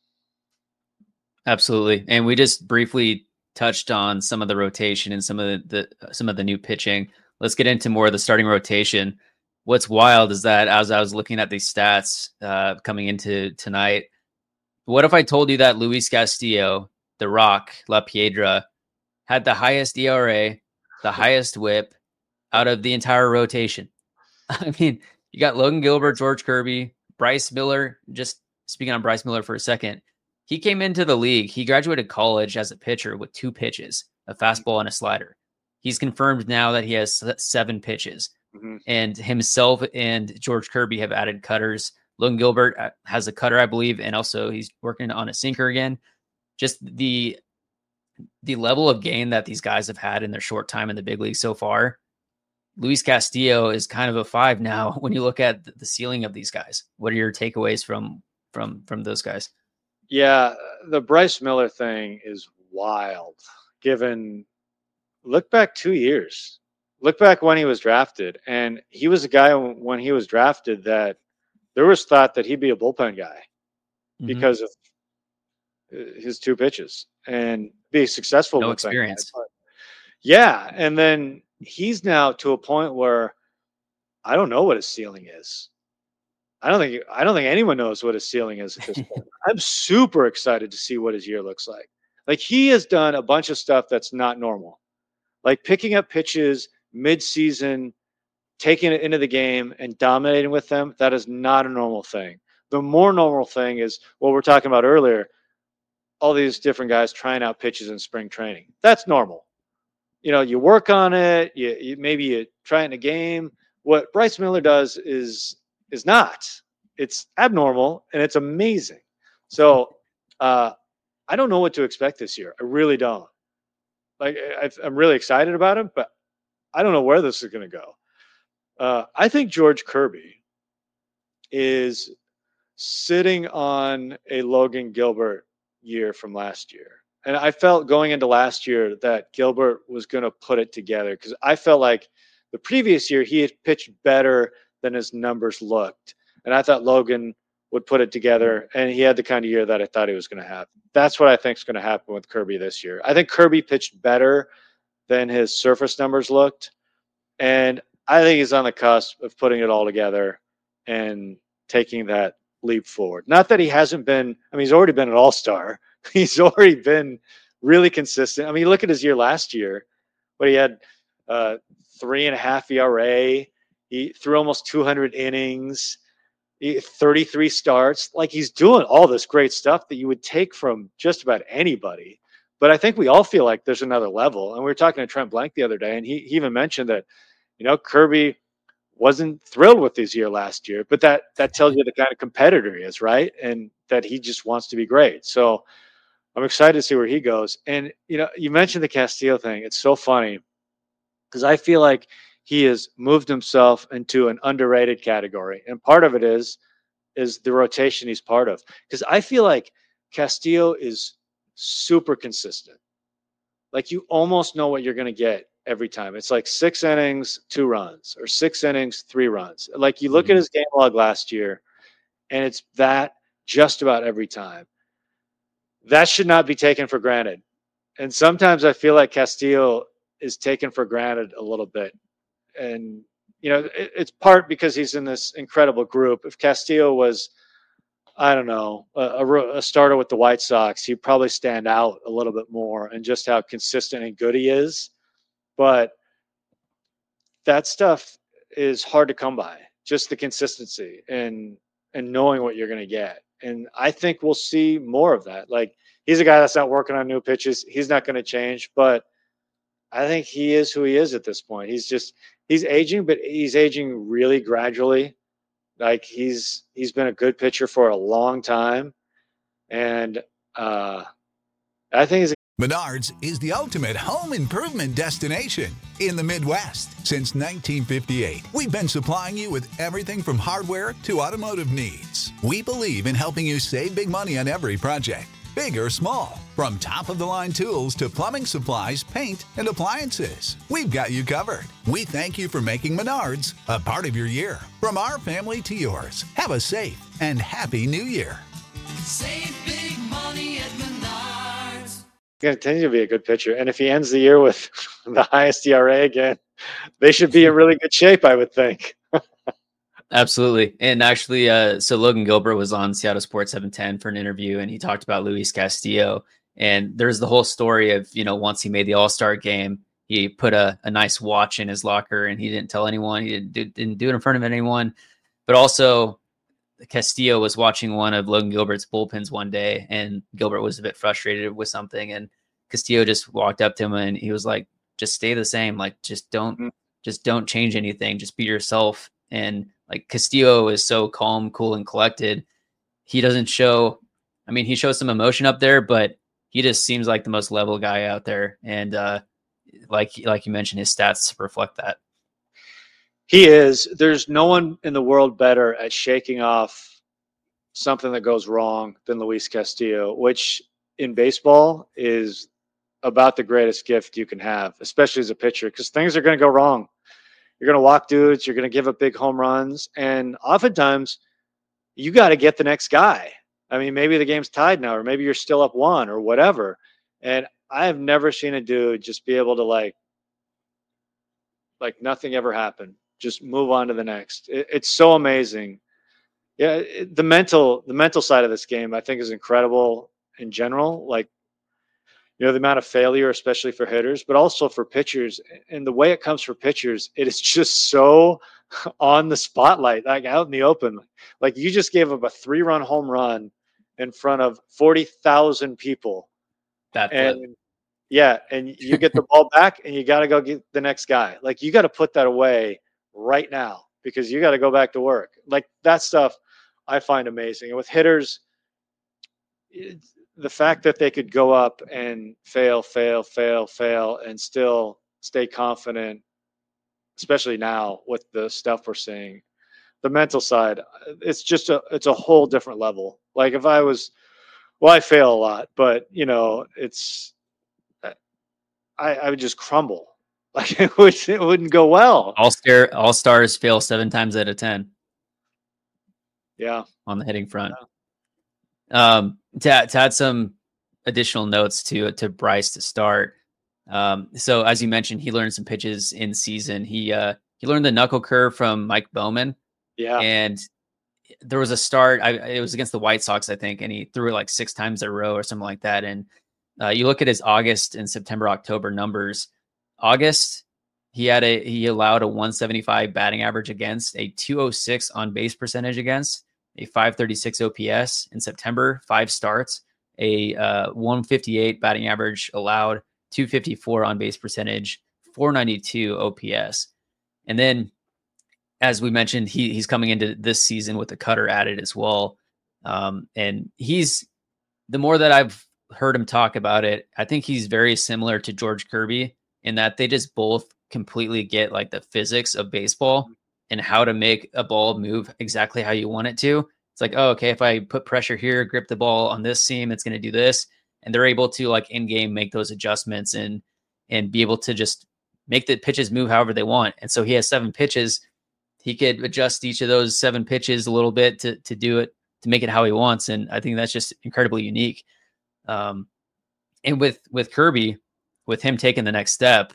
Absolutely. And we just briefly touched on some of the rotation and some of the, the some of the new pitching. Let's get into more of the starting rotation. What's wild is that as I was looking at these stats uh, coming into tonight, what if I told you that Luis Castillo, the Rock, La Piedra, had the highest E R A, the highest whip out of the entire rotation? I mean, you got Logan Gilbert, George Kirby, Bryce Miller. Just speaking on Bryce Miller for a second, he came into the league. He graduated college as a pitcher with two pitches, a fastball and a slider. He's confirmed now that he has seven pitches. Mm-hmm. And himself and George Kirby have added cutters. Logan Gilbert has a cutter, I believe, and also he's working on a sinker again. Just the the level of gain that these guys have had in their short time in the big league so far. Luis Castillo is kind of a five now when you look at the ceiling of these guys. What are your takeaways from from from those guys? Yeah, the Bryce Miller thing is wild. Given, look back two years. Look back when he was drafted, and he was a guy when he was drafted that there was thought that he'd be a bullpen guy mm-hmm. because of his two pitches and be successful. No experience. Guy. Yeah, and then he's now to a point where I don't know what his ceiling is. I don't think I don't think anyone knows what his ceiling is at this point. I'm super excited to see what his year looks like. Like he has done a bunch of stuff that's not normal, like picking up pitches mid-season, taking it into the game and dominating with them. That is not a normal thing. The more normal thing is what we're talking about earlier. All these different guys trying out pitches in spring training. That's normal. You know, you work on it. You, you maybe you try it in a game. What Bryce Miller does is is not. It's abnormal and it's amazing. So uh, I don't know what to expect this year. I really don't. Like I, I'm really excited about him, but I don't know where this is going to go. Uh, I think George Kirby is sitting on a Logan Gilbert year from last year. And I felt going into last year that Gilbert was going to put it together because I felt like the previous year he had pitched better than his numbers looked. And I thought Logan would put it together, and he had the kind of year that I thought he was going to have. That's what I think is going to happen with Kirby this year. I think Kirby pitched better than his surface numbers looked. And I think he's on the cusp of putting it all together and taking that leap forward. Not that he hasn't been, I mean, he's already been an all-star. He's already been really consistent. I mean, look at his year last year, but he had uh, three and a half E R A. He threw almost two hundred innings, he, thirty-three starts. Like, he's doing all this great stuff that you would take from just about anybody. But I think we all feel like there's another level. And we were talking to Trent Blank the other day, and he, he even mentioned that, you know, Kirby wasn't thrilled with his year last year, but that that tells you the kind of competitor he is, right? And that he just wants to be great. So I'm excited to see where he goes. And, you know, you mentioned the Castillo thing. It's so funny because I feel like he has moved himself into an underrated category. And part of it is, is the rotation he's part of. Because I feel like Castillo is super consistent. Like, you almost know what you're going to get every time. It's like six innings, two runs, or six innings, three runs. Like, you look mm-hmm. at his game log last year, and it's that just about every time. That should not be taken for granted. And sometimes I feel like Castillo is taken for granted a little bit. And, you know, it, it's part because he's in this incredible group. If Castillo was, I don't know, a, a, a starter with the White Sox, he'd probably stand out a little bit more and just how consistent and good he is. But that stuff is hard to come by, just the consistency and and knowing what you're going to get. And I think we'll see more of that. Like, he's a guy that's not working on new pitches. He's not going to change, but I think he is who he is at this point. He's just, he's aging, but he's aging really gradually. Like, he's he's been a good pitcher for a long time. And uh, I think he's a Menards is the ultimate home improvement destination in the Midwest. Since nineteen fifty-eight, we've been supplying you with everything from hardware to automotive needs. We believe in helping you save big money on every project, big or small. From top-of-the-line tools to plumbing supplies, paint, and appliances, we've got you covered. We thank you for making Menards a part of your year. From our family to yours, have a safe and happy New Year. Save big money at Menards. going to continue to be a good pitcher. And if he ends the year with the highest E R A again, they should be in really good shape, I would think. Absolutely. And actually, uh, so Logan Gilbert was on Seattle Sports seven ten for an interview, and he talked about Luis Castillo. And there's the whole story of, you know, once he made the All-Star game, he put a, a nice watch in his locker, and he didn't tell anyone. He didn't do, didn't do it in front of anyone. But also, Castillo was watching one of Logan Gilbert's bullpens one day, and Gilbert was a bit frustrated with something, and Castillo just walked up to him and he was like, just stay the same. Like, just don't, mm-hmm. just don't change anything. Just be yourself. And like, Castillo is so calm, cool, and collected. He doesn't show, I mean, he shows some emotion up there, but he just seems like the most level guy out there. And uh, like, like you mentioned, his stats reflect that. He is. There's no one in the world better at shaking off something that goes wrong than Luis Castillo, which in baseball is about the greatest gift you can have, especially as a pitcher, because things are going to go wrong. You're going to walk dudes. You're going to give up big home runs. And oftentimes you got to get the next guy. I mean, maybe the game's tied now, or maybe you're still up one or whatever. And I have never seen a dude just be able to like, like nothing ever happened. Just move on to the next. It, it's so amazing. Yeah. It, the mental, the mental side of this game, I think, is incredible in general. Like, you know, the amount of failure, especially for hitters, but also for pitchers. And the way it comes for pitchers, it is just so on the spotlight, like out in the open. Like, you just gave up a three-run home run in front of forty thousand people. That and flip. Yeah, and you get the ball back, and you got to go get the next guy. Like, you got to put that away right now because you got to go back to work. Like, that stuff I find amazing. And with hitters, it's, the fact that they could go up and fail, fail, fail, fail, and still stay confident, especially now with the stuff we're seeing, the mental side, it's just a, it's a whole different level. Like, if I was, well, I fail a lot, but you know, it's, I, I would just crumble. Like, it, would, it wouldn't go well. All star, all stars fail seven times out of ten. Yeah. On the hitting front. Yeah. Um, to, to add some additional notes to to Bryce to start. Um, so as you mentioned, he learned some pitches in season. He uh, he learned the knuckle curve from Mike Bowman. Yeah. And there was a start. I, it was against the White Sox, I think, and he threw it like six times in a row or something like that. And uh, you look at his August and September, October numbers. August, he had a he allowed a one seventy-five batting average against, a two oh six on base percentage against, a five thirty-six O P S. In September, five starts, a uh, one fifty-eight batting average allowed, two fifty-four on base percentage, four ninety-two O P S. And then, as we mentioned, he he's coming into this season with the cutter added as well. Um, and he's, the more that I've heard him talk about it, I think he's very similar to George Kirby in that they just both completely get like the physics of baseball and how to make a ball move exactly how you want it to. It's like, oh, okay, if I put pressure here, grip the ball on this seam, it's going to do this. And they're able to like in game make those adjustments and, and be able to just make the pitches move however they want. And so he has seven pitches. He could adjust each of those seven pitches a little bit to, to do it, to make it how he wants. And I think that's just incredibly unique. Um, and with, with Kirby, with him taking the next step,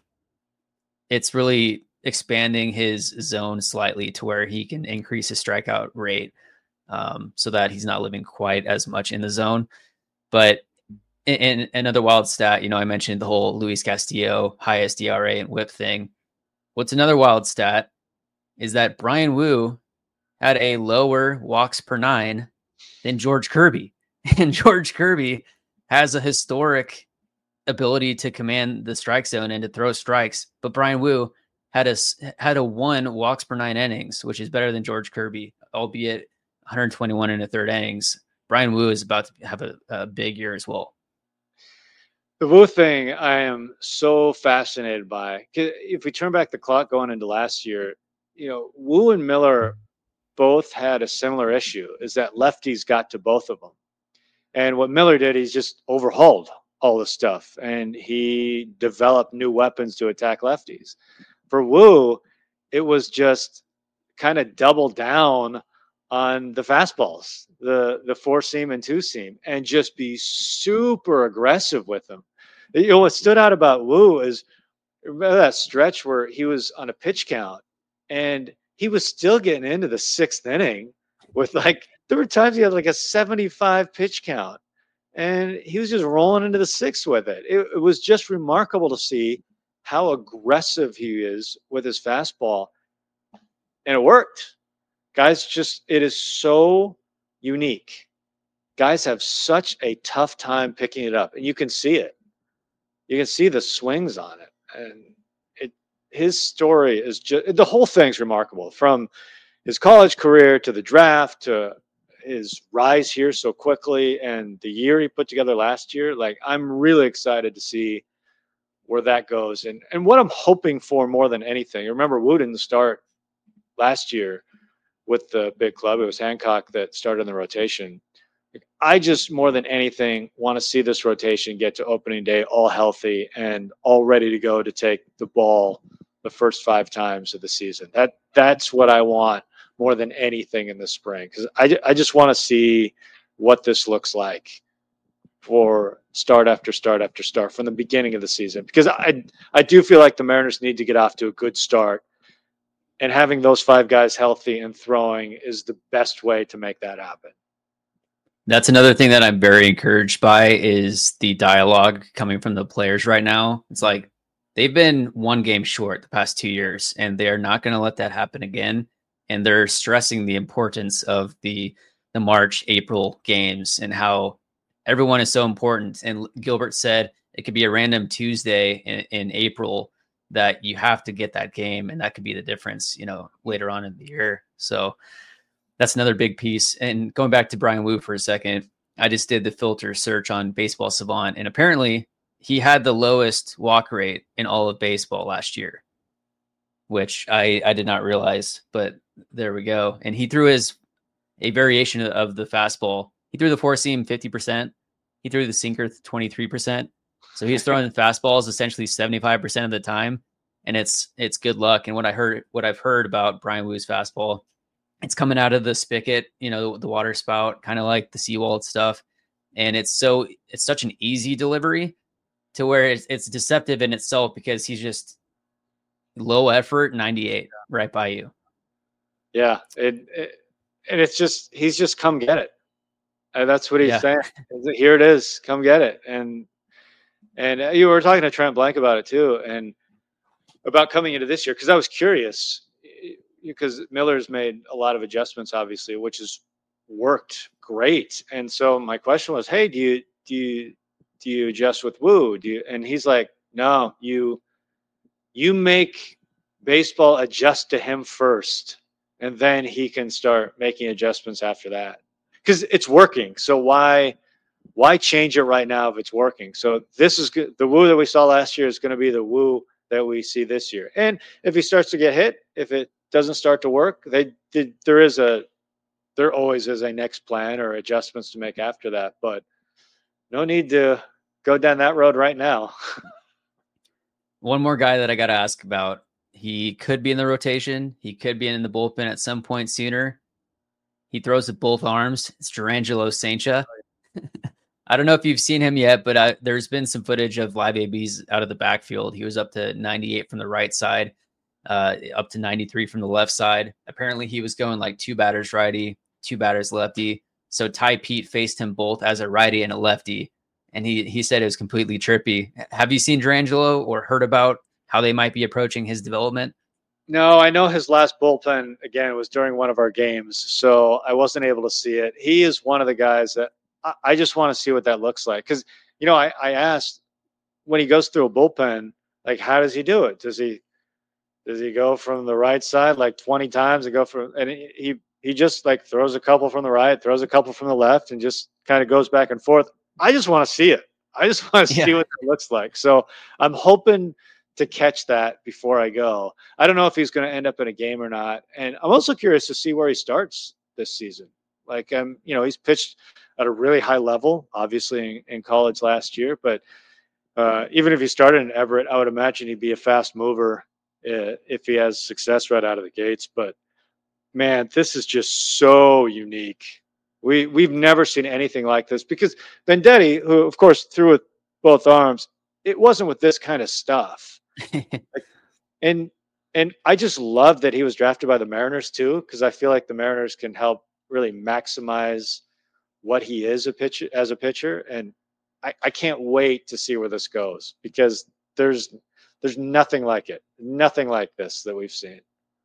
it's really expanding his zone slightly to where he can increase his strikeout rate, um, so that he's not living quite as much in the zone. But in, in another wild stat, you know, I mentioned the whole Luis Castillo highest E R A and whip thing. What's another wild stat is that Bryan Woo had a lower walks per nine than George Kirby. And George Kirby has a historic ability to command the strike zone and to throw strikes, but Bryan Woo had a had a one walks per nine innings, which is better than George Kirby, albeit one twenty-one in a third innings. Bryan Woo is about to have a, a big year as well. The Woo thing, I am so fascinated by. If we turn back the clock going into last year, you know, Woo and Miller both had a similar issue, is that lefties got to both of them. And what Miller did, he's just overhauled all the stuff, and he developed new weapons to attack lefties. For Woo, it was just kind of double down on the fastballs, the the four seam and two seam, and just be super aggressive with them. You know, what stood out about Woo is, remember that stretch where he was on a pitch count and he was still getting into the sixth inning with like, there were times he had like a seventy-five pitch count. And he was just rolling into the sixth with it. it. It was just remarkable to see how aggressive he is with his fastball. And it worked. Guys, just, it is so unique. Guys have such a tough time picking it up. And you can see it. You can see the swings on it. And it, his story is just, the whole thing's remarkable. From his college career to the draft to his rise here so quickly and the year he put together last year. Like, I'm really excited to see where that goes. And and what I'm hoping for more than anything, remember Woo didn't start last year with the big club. It was Hancock that started in the rotation. I just, more than anything, want to see this rotation get to opening day all healthy and all ready to go to take the ball the first five times of the season. That that's what I want more than anything in the spring, because I, I just want to see what this looks like for start after start after start from the beginning of the season, because I I do feel like the Mariners need to get off to a good start, and having those five guys healthy and throwing is the best way to make that happen. That's another thing that I'm very encouraged by is the dialogue coming from the players right now. It's like they've been one game short the past two years, and they're not going to let that happen again. And they're stressing the importance of the the March, April games and how everyone is so important. And Gilbert said it could be a random Tuesday in, in April that you have to get that game, and that could be the difference, you know, later on in the year. So that's another big piece. And going back to Bryan Woo for a second, I just did the filter search on Baseball Savant, and apparently he had the lowest walk rate in all of baseball last year, which I, I did not realize, but there we go. And he threw his a variation of the fastball. He threw the four seam fifty percent. He threw the sinker twenty-three percent. So he's throwing fastballs essentially seventy-five percent of the time. And it's it's good luck. And what I heard, what I've heard about Bryan Woo's fastball, it's coming out of the spigot, you know, the water spout, kind of like the Seawald stuff. And it's so it's such an easy delivery to where it's, it's deceptive in itself, because he's just low effort, ninety-eight, right by you. Yeah, it, it and it's just he's just come get it. And that's what he's Yeah. saying. Here it is, come get it. And and uh, you were talking to Trent Blank about it too, and about coming into this year because I was curious because Miller's made a lot of adjustments, obviously, which has worked great. And so my question was, hey, do you do you do you adjust with Woo? Do you? And he's like, no, you you make baseball adjust to him first, and then he can start making adjustments after that because it's working. So why why change it right now if it's working? So this is good. The Woo that we saw last year is going to be the Woo that we see this year. And if he starts to get hit, if it doesn't start to work, they did. There is a there always is a next plan or adjustments to make after that. But no need to go down that road right now. One more guy that I got to ask about. He could be in the rotation. He could be in the bullpen at some point sooner. He throws with both arms. It's Durangelo Saincha. I don't know if you've seen him yet, but I, there's been some footage of live A Bs out of the backfield. He was up to ninety-eight from the right side, uh, up to ninety-three from the left side. Apparently he was going like two batters righty, two batters lefty. So Ty Pete faced him both as a righty and a lefty. And he, he said it was completely trippy. Have you seen Durangelo or heard about how they might be approaching his development? No, I know his last bullpen, again, was during one of our games, so I wasn't able to see it. He is one of the guys that I, I just want to see what that looks like. Because, you know, I, I asked when he goes through a bullpen, like, how does he do it? Does he does he go from the right side like twenty times and go from – and he, he just, like, throws a couple from the right, throws a couple from the left, and just kind of goes back and forth. I just want to see it. I just want to Yeah. see what it looks like. So I'm hoping – to catch that before I go. I don't know if he's going to end up in a game or not. And I'm also curious to see where he starts this season. Like, um, you know, he's pitched at a really high level, obviously in, in college last year, but uh, even if he started in Everett, I would imagine he'd be a fast mover uh, if he has success right out of the gates. But man, this is just so unique. We, we've never seen anything like this because Vendetti, who of course threw with both arms, it wasn't with this kind of stuff. like, and and I just love that he was drafted by the Mariners too, because I feel like the Mariners can help really maximize what he is a pitcher as a pitcher. And I, I can't wait to see where this goes because there's there's nothing like it, nothing like this that we've seen.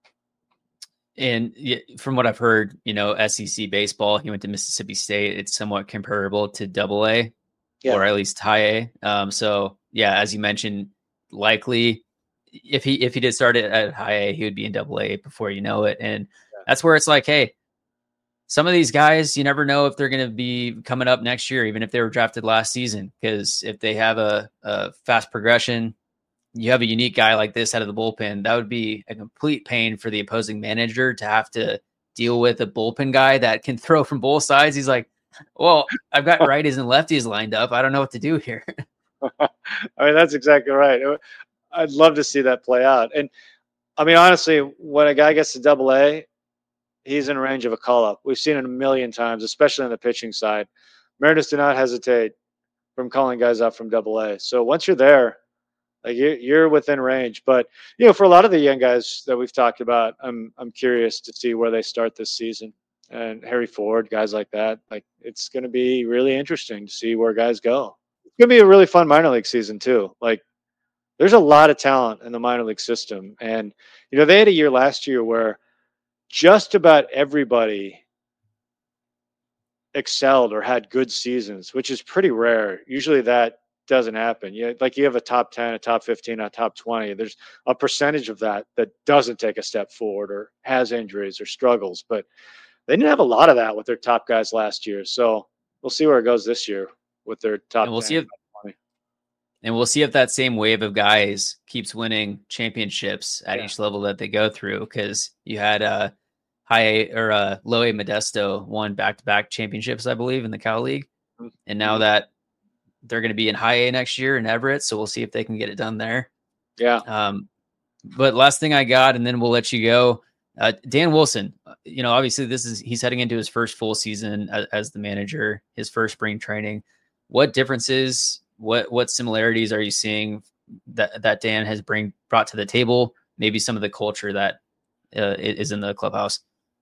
And from what I've heard, you know, S E C baseball, he went to Mississippi State. It's somewhat comparable to Double A, yeah. or at least High A. Um, so yeah, as you mentioned, likely if he if he did start it at High A, he would be in Double A before you know it. And yeah. that's where it's like, hey, some of these guys, you never know if they're going to be coming up next year, even if they were drafted last season, because if they have a, a fast progression, you have a unique guy like this out of the bullpen, that would be a complete pain for the opposing manager to have to deal with a bullpen guy that can throw from both sides. He's like, well, I've got righties and lefties lined up. I don't know what to do here. I mean, that's exactly right. I'd love to see that play out. And I mean, honestly, when a guy gets to Double A, he's in range of a call-up. We've seen it a million times, especially on the pitching side. Mariners do not hesitate from calling guys up from Double A. So once you're there, like you're, you're within range. But you know, for a lot of the young guys that we've talked about, I'm I'm curious to see where they start this season. And Harry Ford, guys like that, like it's going to be really interesting to see where guys go. It's going to be a really fun minor league season too. Like there's a lot of talent in the minor league system, and you know they had a year last year where just about everybody excelled or had good seasons, which is pretty rare. Usually that doesn't happen. You like you have a top ten, a top fifteen, a top twenty. There's a percentage of that that doesn't take a step forward or has injuries or struggles, but they didn't have a lot of that with their top guys last year. So we'll see where it goes this year with their top. And we'll ten, see if, and we'll see if that same wave of guys keeps winning championships at yeah. each level that they go through. Because you had uh, high A or uh, low A Modesto won back-to-back championships, I believe, in the Cal League, mm-hmm. and now that they're going to be in High A next year in Everett, so we'll see if they can get it done there. Yeah. Um, but last thing I got, and then we'll let you go. Uh, Dan Wilson, you know, obviously this is he's heading into his first full season as, as the manager, his first spring training. What differences, what what similarities are you seeing that that Dan has bring brought to the table maybe some of the culture that uh, is in the clubhouse?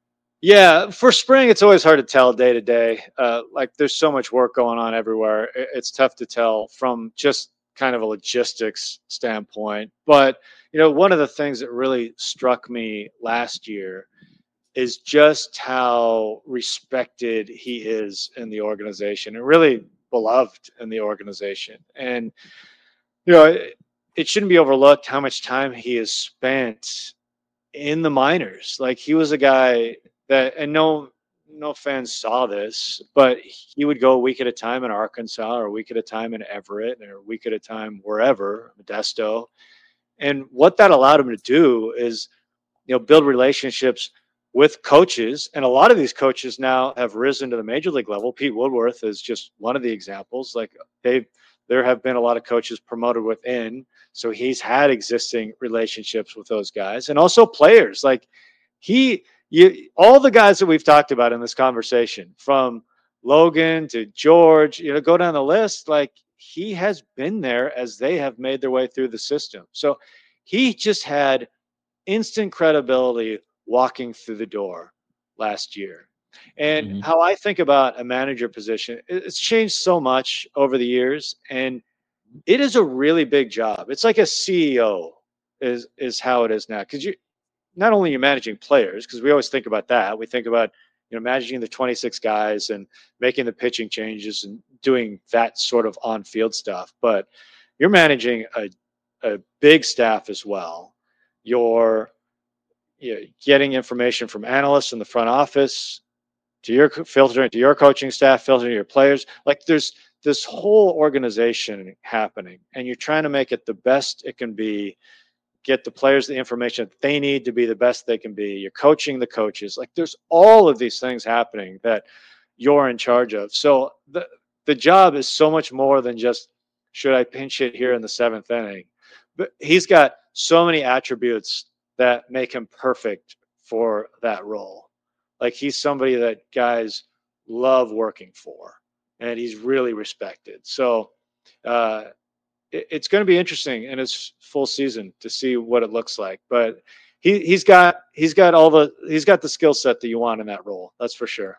Yeah, for spring, it's always hard to tell day to day. Uh, like there's so much work going on everywhere. It's tough to tell from just kind of a logistics standpoint. But, you know, one of the things that really struck me last year is just how respected he is in the organization and really beloved in the organization. And, you know, it, it shouldn't be overlooked how much time he has spent in the minors. Like he was a guy that, and no, no fans saw this, but he would go a week at a time in Arkansas or a week at a time in Everett or a week at a time wherever, Modesto. And what that allowed him to do is, you know, build relationships with coaches. And a lot of these coaches now have risen to the major league level. Pete Woodworth is just one of the examples. Like they, there have been a lot of coaches promoted within. So he's had existing relationships with those guys and also players. Like he, you, all the guys that we've talked about in this conversation, from Logan to George, you know, go down the list, like he has been there as they have made their way through the system. So he just had instant credibility walking through the door last year. And mm-hmm. how I think about a manager position, it's changed so much over the years, and it is a really big job. It's like a C E O is is how it is now, because you not only you're managing players, because we always think about that. We think about, you know, managing the twenty-six guys and making the pitching changes and doing that sort of on-field stuff, but you're managing a a big staff as well. You're, you know, getting information from analysts in the front office to your filtering to your coaching staff, filtering to your players. Like there's this whole organization happening, and you're trying to make it the best it can be, get the players the information that they need to be the best they can be. You're coaching the coaches. Like there's all of these things happening that you're in charge of. So the the job is so much more than just, should I pinch hit here in the seventh inning? But he's got so many attributes that make him perfect for that role. Like he's somebody that guys love working for, and he's really respected. So uh, it, it's going to be interesting in his full season to see what it looks like. But he he's got he's got all the he's got the skill set that you want in that role. That's for sure.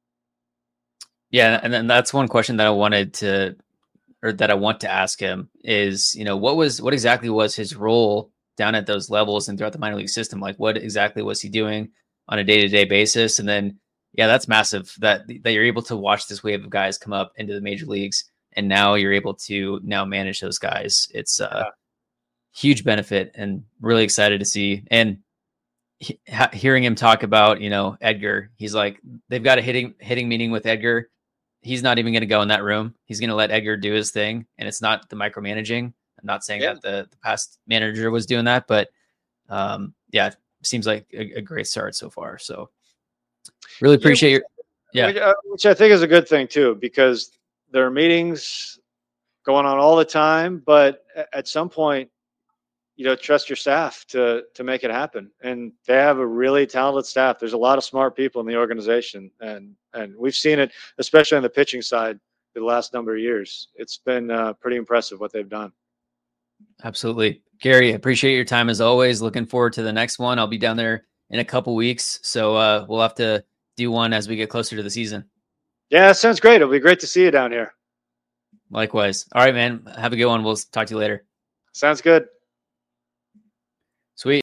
Yeah, and then that's one question that I wanted to, or that I want to ask him is, you know, what was what exactly was his role down at those levels and throughout the minor league system? Like what exactly was he doing on a day-to-day basis? And then, yeah, that's massive that, that you're able to watch this wave of guys come up into the major leagues. And now you're able to now manage those guys. It's a yeah. huge benefit, and really excited to see. And he, ha- hearing him talk about, you know, Edgar, he's like, they've got a hitting, hitting meeting with Edgar. He's not even going to go in that room. He's going to let Edgar do his thing. And it's not the micromanaging. I'm not saying yeah. that the, the past manager was doing that, but um, yeah, seems like a, a great start so far. So really appreciate your, yeah. Which, uh, which I think is a good thing too, because there are meetings going on all the time, but at some point, you know, trust your staff to, to make it happen. And they have a really talented staff. There's a lot of smart people in the organization, and, and we've seen it, especially on the pitching side for the last number of years. It's been uh, pretty impressive what they've done. Absolutely. Gary, appreciate your time as always. Looking forward to the next one. I'll be down there in a couple weeks. So uh, we'll have to do one as we get closer to the season. Yeah, sounds great. It'll be great to see you down here. Likewise. All right, man. Have a good one. We'll talk to you later. Sounds good. Sweet.